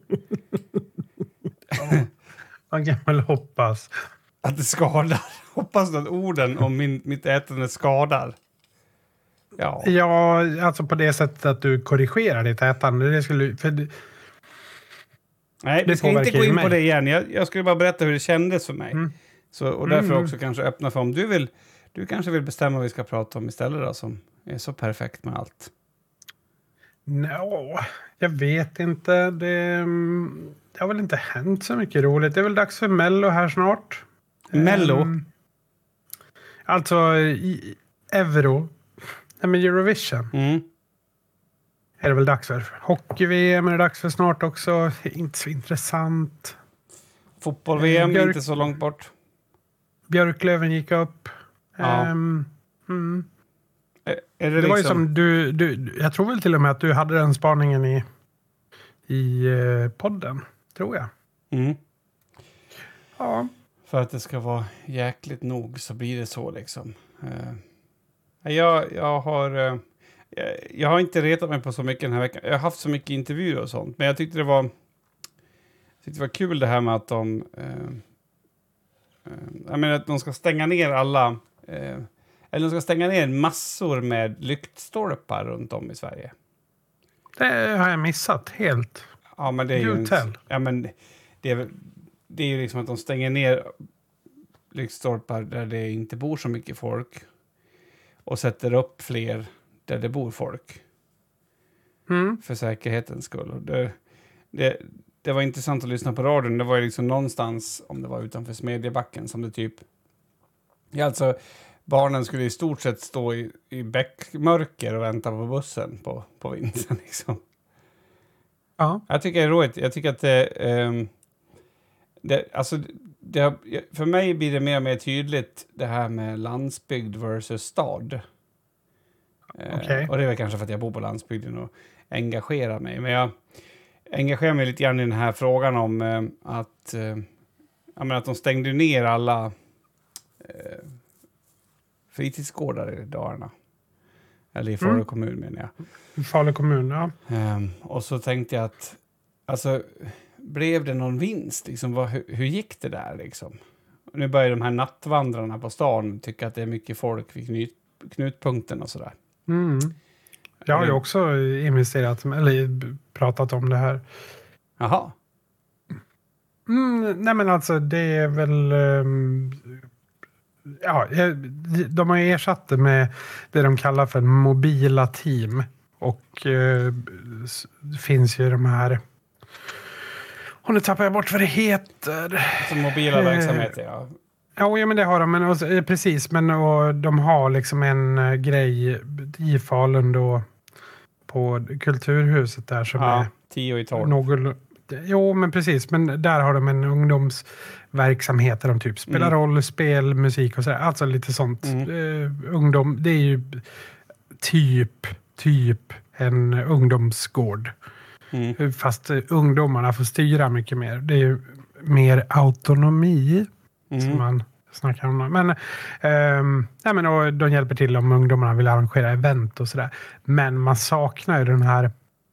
Man kan väl hoppas. Att det skadar. Hoppas att orden om min, mitt ätande skadar. Ja. Ja, alltså på det sättet att du korrigerar ditt ätande. Det skulle... För det, Nej, det vi ska inte påverkar gå ju in mig. på det igen. Jag, jag skulle bara berätta hur det kändes för mig. Mm. Så, och därför Mm. också kanske öppna för om du vill... Du kanske vill bestämma vad vi ska prata om istället då, som är så perfekt med allt. no, jag vet inte. Det, det har väl inte hänt så mycket roligt. Det är väl dags för Mello här snart. Mello? Ehm, alltså i, Euro Nej, men Eurovision. Mm. Är det väl dags för. Hockey-V M är det dags för snart också. Inte så intressant. Fotboll-V M, Björk- inte så långt bort. Björklöven gick upp. Ja. Ehm, mm. Är, är det, Det liksom... var ju som du, du... Jag tror väl till och med att du hade den spaningen i, i eh, podden. Tror jag. Mm. Ja. För att det ska vara jäkligt nog så blir det så liksom. Uh, jag, jag har... Uh, jag, jag har inte retat mig på så mycket den här veckan. Jag har haft så mycket intervjuer och sånt. Men jag tyckte det var... Jag tyckte det var kul det här med att de... Uh, uh, jag menar att de ska stänga ner alla... Uh, eller de ska stänga ner massor med lyktstolpar runt om i Sverige. Det har jag missat helt. Ja, men det är ju... En, ja, men det är, det är ju liksom att de stänger ner lyktstolpar där det inte bor så mycket folk. Och sätter upp fler där det bor folk. Mm. För säkerhetens skull. Och det, det, det var intressant att lyssna på radion. Det var ju liksom någonstans, om det var utanför Smedjebacken, som det typ... Ja, alltså... Barnen skulle i stort sett stå i, i bäckmörker och vänta på bussen på, på vintern. Liksom. Ja. Jag tycker det är roligt. Jag tycker att det, um, det, alltså, det... För mig blir det mer och mer tydligt det här med landsbygd versus stad. Okay. Uh, och det är väl kanske för att jag bor på landsbygden och engagerar mig. Men jag engagerar mig lite grann i den här frågan om uh, att, uh, jag menar, att de stängde ner alla... Uh, fritidsgårdar i Dalarna. Eller i Falu mm. kommun menar jag. Falu kommun, ja. Um, och så tänkte jag att, alltså, blev det någon vinst? Liksom, vad, hur, hur gick det där liksom? Och nu börjar de här nattvandrarna på stan tycka att det är mycket folk vid knut, knutpunkten och sådär. Mm. Jag har ju också investerat, eller pratat om det här. Jaha. Mm, nej men alltså, det är väl... Um, Ja, de har ersatt det med det de kallar för mobila team. Och eh, det finns ju de här... Och nu tappar jag bort vad det heter. Som mobila eh, verksamheter, ja. Ja, men det har de. Men, och, precis, men och, de har liksom en uh, grej i Falun då på Kulturhuset där som ja, är... tio i tolv. Någon, jo, men precis. Men där har de en ungdomsverksamhet där de typ spelar mm. rollspel, musik och sådär. Alltså lite sånt. Mm. Uh, ungdom, det är ju typ, typ en ungdomsgård. Mm. Fast uh, ungdomarna får styra mycket mer. Det är ju mer autonomi mm. som man snackar om. Men, uh, ja, men och de hjälper till om ungdomarna vill arrangera event och sådär. Men man saknar ju den här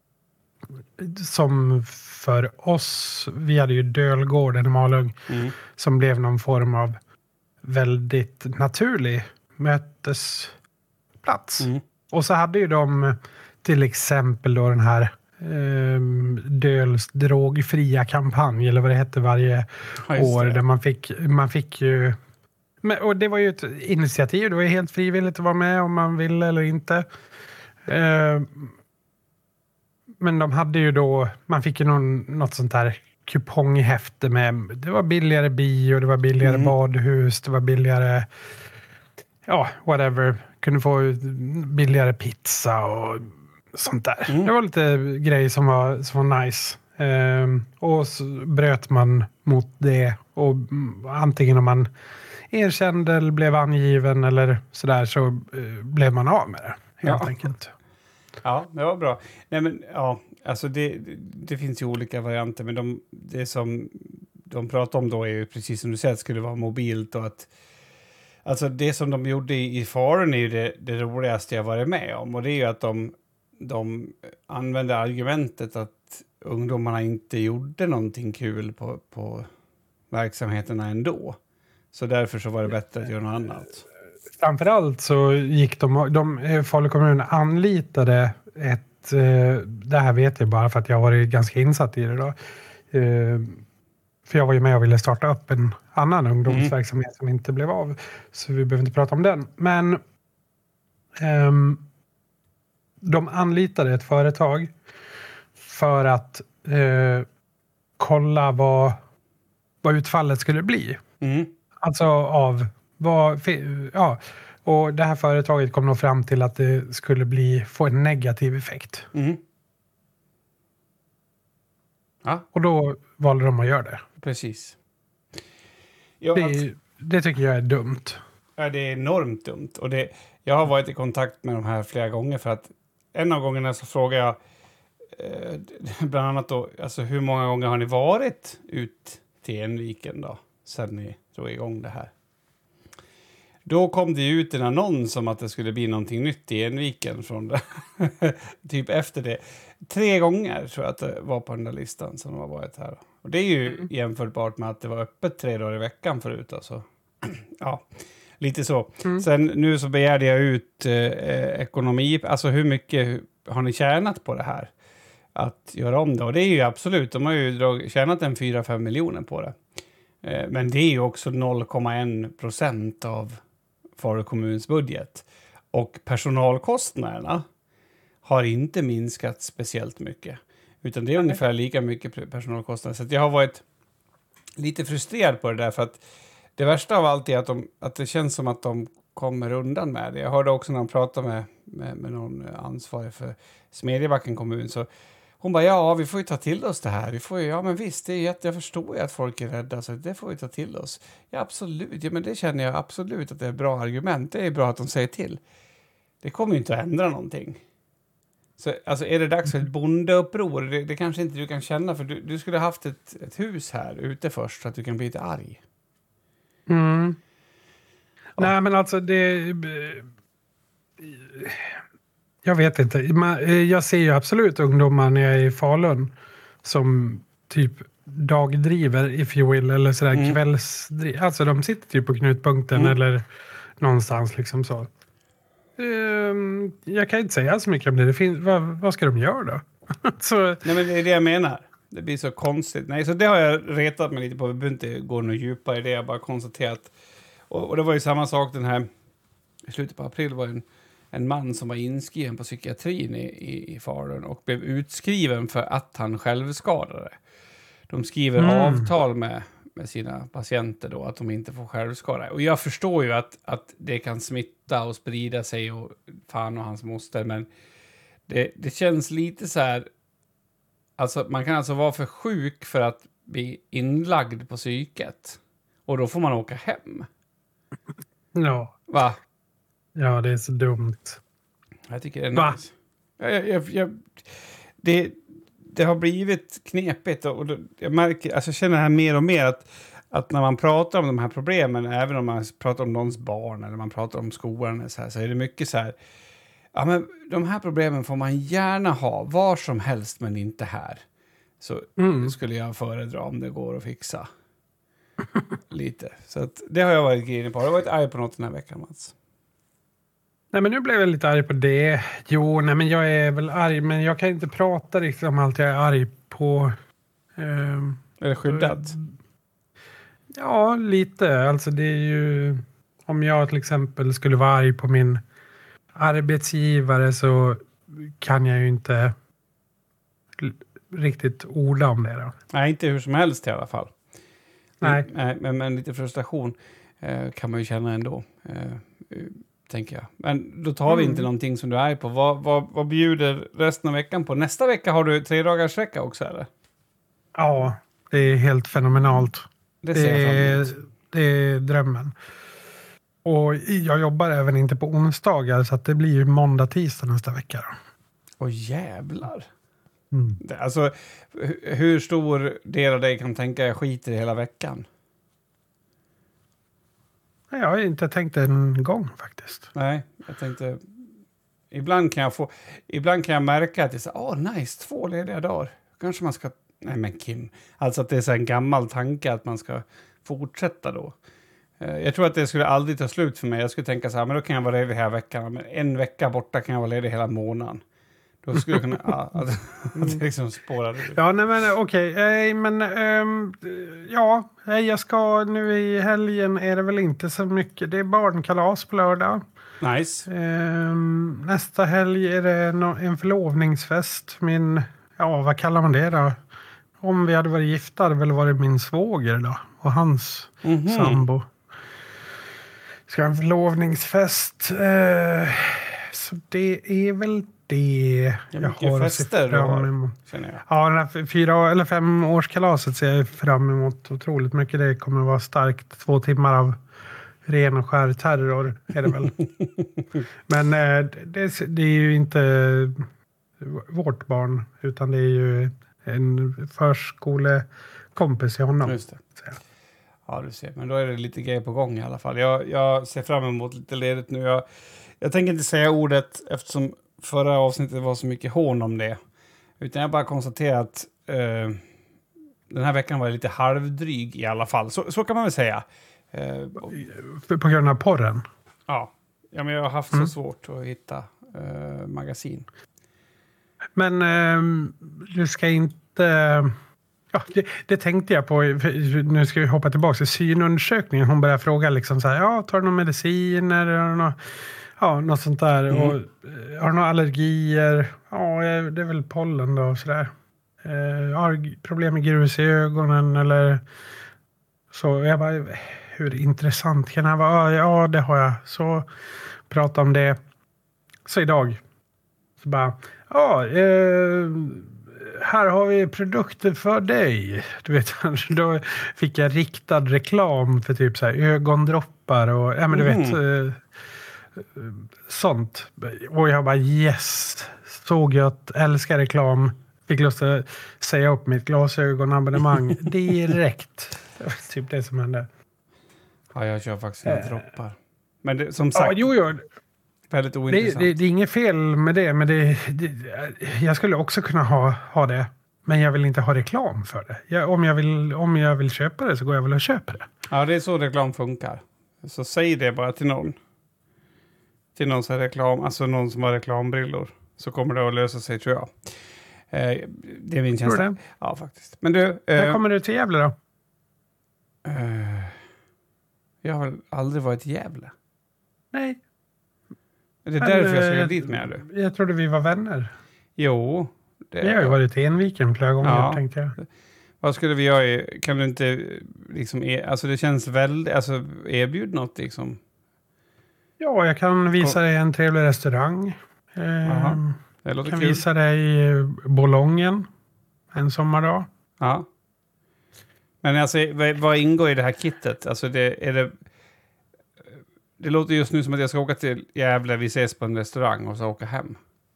som för oss, vi hade ju Dölgården i Malung mm. som blev någon form av väldigt naturlig mötesplats. Mm. Och så hade ju de till exempel då den här eh, Döls drogfria kampanj eller vad det hette varje ja, år där man fick, man fick ju men, och det var ju ett initiativ, det var ju helt frivilligt att vara med om man ville eller inte. Eh, Men de hade ju då, man fick ju någon, något sånt här kuponghäfte med, det var billigare bio, det var billigare mm. badhus, det var billigare, ja, whatever. Kunde få billigare pizza och sånt där. Mm. Det var lite grejer som var, som var nice. Ehm, och så bröt man mot det. Och antingen om man erkände eller blev angiven eller sådär så uh, blev man av med det. Helt ja. enkelt. Ja, det var bra. Nej, men ja, alltså det, det finns ju olika varianter, men de, det som de pratar om då är ju precis som du säger att det skulle vara mobilt och att alltså det som de gjorde i, i Falun är ju det, det roligaste jag varit med om och det är ju att de, de använde argumentet att ungdomarna inte gjorde någonting kul på, på verksamheterna ändå. Så därför så var det bättre att göra något annat. Framförallt så gick de, de Falu kommun anlitade ett, det här vet jag bara för att jag har varit ganska insatt i det då. För jag var ju med och ville starta upp en annan ungdomsverksamhet mm. som inte blev av. Så vi behöver inte prata om den. Men um, de anlitade ett företag för att uh, kolla vad, vad utfallet skulle bli. Mm. Alltså av vad, ja, Och det här företaget kom nog fram till att det skulle bli, få en negativ effekt. Mm. Ja, Och då valde de att göra det. precis. Ja, Det, att, är- det tycker jag är dumt. ja, det är enormt dumt. Och det, jag har varit i kontakt med de här flera gånger för att en av gångerna så frågar jag eh, bland annat då, alltså hur många gånger har ni varit ut till Enviken då, sen ni drog igång det här? Då kom det ut en annons om att det skulle bli någonting nytt i Enviken från det. Typ efter det. Tre gånger tror jag att det var på den där listan som har varit här. Och det är ju mm. jämförbart med att det var öppet tre dagar i veckan förut. Alltså. Ja, lite så. Mm. Sen nu så begärde jag ut eh, ekonomi. Alltså hur mycket har ni tjänat på det här? Att göra om det. Och det är ju absolut, de har ju drag, tjänat en fyra fem miljoner på det. Eh, men det är ju också noll komma en procent av Falu kommuns budget. Och personalkostnaderna har inte minskat speciellt mycket. Utan det är ungefär lika mycket personalkostnader. Så att jag har varit lite frustrerad på det där. För att det värsta av allt är att, de, att det känns som att de kommer undan med det. Jag hörde också när de pratade med, med, med någon ansvarig för Smedjebacken kommun. Så hon bara, ja vi får ju ta till oss det här. Vi får ju, ja men visst, det är jätte, jag förstår ju att folk är rädda. Så det får vi ta till oss. Ja absolut, ja, men det känner jag absolut att det är ett bra argument. Det är bra att de säger till. Det kommer ju inte att ändra någonting. Så alltså, är det dags för ett bondeuppror? Det, det kanske inte du kan känna. För du, du skulle ha haft ett, ett hus här ute först så att du kan bli lite arg. Mm. Ja. Nej men alltså det... Jag vet inte. Jag ser ju absolut ungdomar när jag är i Falun som typ dagdriver, if you will, eller sådär mm. kvällsdriver. Alltså de sitter typ på knutpunkten mm. eller någonstans liksom så. Um, jag kan inte säga så mycket om det. det finns, vad, vad ska de göra då? så... Nej men det är det jag menar. Det blir så konstigt. Nej, så det har jag retat mig lite på. Vi behöver inte gå något djupare i det. Jag bara konstaterat. Och, och det var ju samma sak den här... I slutet på april var en, en man som var inskriven på psykiatrin i, i, i Falun och blev utskriven för att han självskadade. De skriver mm. avtal med, med sina patienter då att de inte får självskada. Och jag förstår ju att, att det kan smitta och sprida sig och fan och hans moster. Men det, det känns lite så här... Alltså man kan alltså vara för sjuk för att bli inlagd på psyket. Och då får man åka hem. Ja. Va? Ja, det är så dumt. Jag tycker det är Va? nice. Jag, jag, jag, det, det har blivit knepigt. Och då, jag märker, alltså jag känner här mer och mer att, att när man pratar om de här problemen, även om man pratar om någons barn eller man pratar om skolan så, här, så är det mycket så här... Ja, men de här problemen får man gärna ha var som helst, men inte här. Så mm. skulle jag föredra om det går att fixa. Lite. Så att det har jag varit grinig på. Har du varit arg på något den här veckan, Mats? Nej, men nu blev jag lite arg på det. Jo, nej, men jag är väl arg, men jag kan inte prata riktigt om allt jag är arg på. Um, är det skyddat? Ja, lite. Alltså det är ju... Om jag till exempel skulle vara arg på min arbetsgivare så kan jag ju inte riktigt orda om det då. Nej, inte hur som helst i alla fall. Nej. Nej men, men lite frustration eh, kan man ju känna ändå, eh, tänker jag. Men då tar vi mm. inte någonting som du är på. Vad, vad, vad bjuder resten av veckan på? Nästa vecka har du tre dagars vecka också, eller? Ja, det är helt fenomenalt. Det, ser det, jag är, det är drömmen. Och jag jobbar även inte på onsdagar så att det blir måndag, tisdag nästa vecka. Åh jävlar. Mm. Det, alltså, hur stor del av dig kan tänka jag skiter hela veckan? Jag har inte tänkt en gång faktiskt. Nej, jag tänkte... Ibland kan jag få... Ibland kan jag märka att det är så... Åh, oh, nice, två lediga dagar. Kanske man ska... Nej men Kim. Alltså att det är så en gammal tanke att man ska fortsätta då. Jag tror att det skulle aldrig ta slut för mig. Jag skulle tänka så här, men då kan jag vara ledig hela veckan. Men en vecka borta kan jag vara ledig hela månaden. Då skulle jag kunna... ja, att, att det liksom spårar ut. Ja, nej men okej. Okay. Men ähm, ja, jag ska nu i helgen är det väl inte så mycket. Det är barnkalas på lördag. Nice. Ähm, nästa helg är det en förlovningsfest. Min, ja vad kallar man det då? Om vi hade varit gifta hade väl varit min svåger då. Och hans mm-hmm. sambo. ska ha en förlovningsfest. Eh, så det är väl det jag har att se fram emot. Känner jag. Ja, den här fyra eller fem årskalaset ser jag fram emot otroligt mycket. Det kommer vara starkt. Två timmar av ren och skär terror är det väl. Men eh, det, det är ju inte vårt barn, utan det är ju en förskolekompis i honom. Just det. Ja, du ser. Men då är det lite grejer på gång i alla fall. Jag, jag ser fram emot lite ledigt nu. Jag, jag tänker inte säga ordet eftersom förra avsnittet var så mycket hån om det. Utan jag bara konstaterar att eh, den här veckan var lite halvdryg i alla fall. Så, så kan man väl säga. Eh, På grund av porren? Ja. Ja, men jag har haft mm. så svårt att hitta eh, magasin. Men eh, du ska inte... Ja, det, det tänkte jag på. Nu ska vi hoppa tillbaka till synundersökningen. Hon började fråga liksom så här, ja, tar du några mediciner eller något, ja, något sånt där. Mm. Och, har du några allergier? Ja, det är väl pollen då och sådär. Eh, har problem med grus i ögonen eller så. Jag bara, hur intressant kan det vara? Ja, det har jag. Så prata om det. Så idag så bara, ja, eh, här har vi produkter för dig. Du vet, då fick jag riktad reklam för typ så här ögondroppar och ja, men du mm. vet eh, sånt. Och jag bara yes, såg jag att älskar reklam. Fick lust att säga upp mitt glasögonabonnemang direkt. Det var typ det som hände. Ja, jag kör faktiskt några äh. droppar. Men det, som sagt, ja, jo, jo. väldigt Det, ointressant. det, det är inget fel med det, men det, det, jag skulle också kunna ha, ha det. Men jag vill inte ha reklam för det. Jag, om, jag vill, om jag vill köpa det så går jag väl och köper det. Ja, det är så reklam funkar. Så säg det bara till någon. Till någon som har reklam, alltså någon som har reklambrillor. Så kommer det att lösa sig, tror jag. Eh, det är min känsla. Tror du det? Ja, faktiskt. Men du... Eh, När kommer du till Gävle då? Eh, jag har väl aldrig varit i Gävle. Nej. Det är därför jag ska dit med du. Jag trodde vi var vänner. Jo. Det vi har ju varit i Enviken flera gånger, ja. tänkte jag. Vad skulle vi göra? I, kan du inte liksom... E, alltså det känns väldigt... Alltså erbjud något liksom. Ja, jag kan visa dig en trevlig restaurang. Eh, det låter kan kul. visa dig Bolongen en sommardag. Ja. Men alltså, vad, vad ingår i det här kittet? Alltså det, är det... Det låter just nu som att jag ska åka till Gävle, vi ses på en restaurang och så åka hem.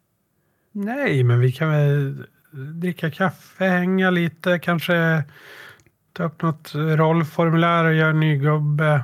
Nej, men vi kan väl dricka kaffe, hänga lite, kanske ta upp något rollformulär och göra en ny gubbe.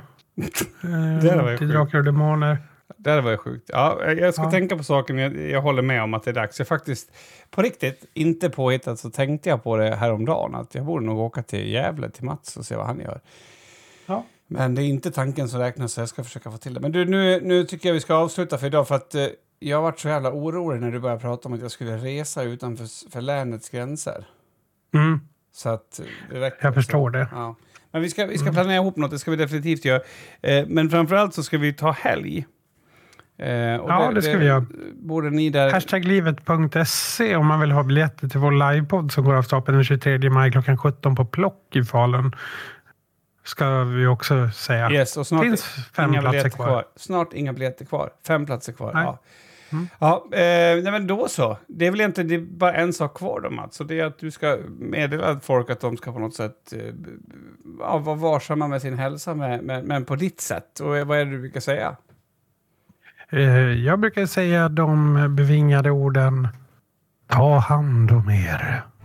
eh, till Drakar och Demoner. Det var ju sjukt. Ja, jag ska ja. tänka på saken. Jag, jag håller med om att det är dags. Jag faktiskt, på riktigt, inte påhittat så tänkte jag på det häromdagen. Att jag borde nog åka till Gävle, till Mats och se vad han gör. Ja. Men det är inte tanken som räknas så jag ska försöka få till det. Men du, nu, nu tycker jag vi ska avsluta för idag. För att eh, jag har varit så jävla orolig när du började prata om att jag skulle resa utanför för länets gränser. Mm. Så att det räcker. Jag förstår det. Ja. Men vi ska, vi ska planera ihop något, det ska vi definitivt göra. Eh, men framförallt så ska vi ta helg. Eh, och ja, det, det ska vi göra. Borde ni där... Hashtag livet punkt se om man vill ha biljetter till vår livepodd som går av stapeln den tjugotredje maj klockan sjutton på Plock i Falun. Ska vi också säga. Yes, och snart finns fem platser kvar. kvar. Snart inga biljetter kvar. Fem platser kvar. Nej. Ja. Mm. Ja, eh, nej men då så. Det är väl inte det är bara en sak kvar då, Mats. Så det är att du ska meddela folk att de ska på något sätt eh, ja, vara varsamma med sin hälsa, med, med, men på ditt sätt. Och vad är det du brukar säga? Eh, jag brukar säga de bevingade orden: ta hand om er.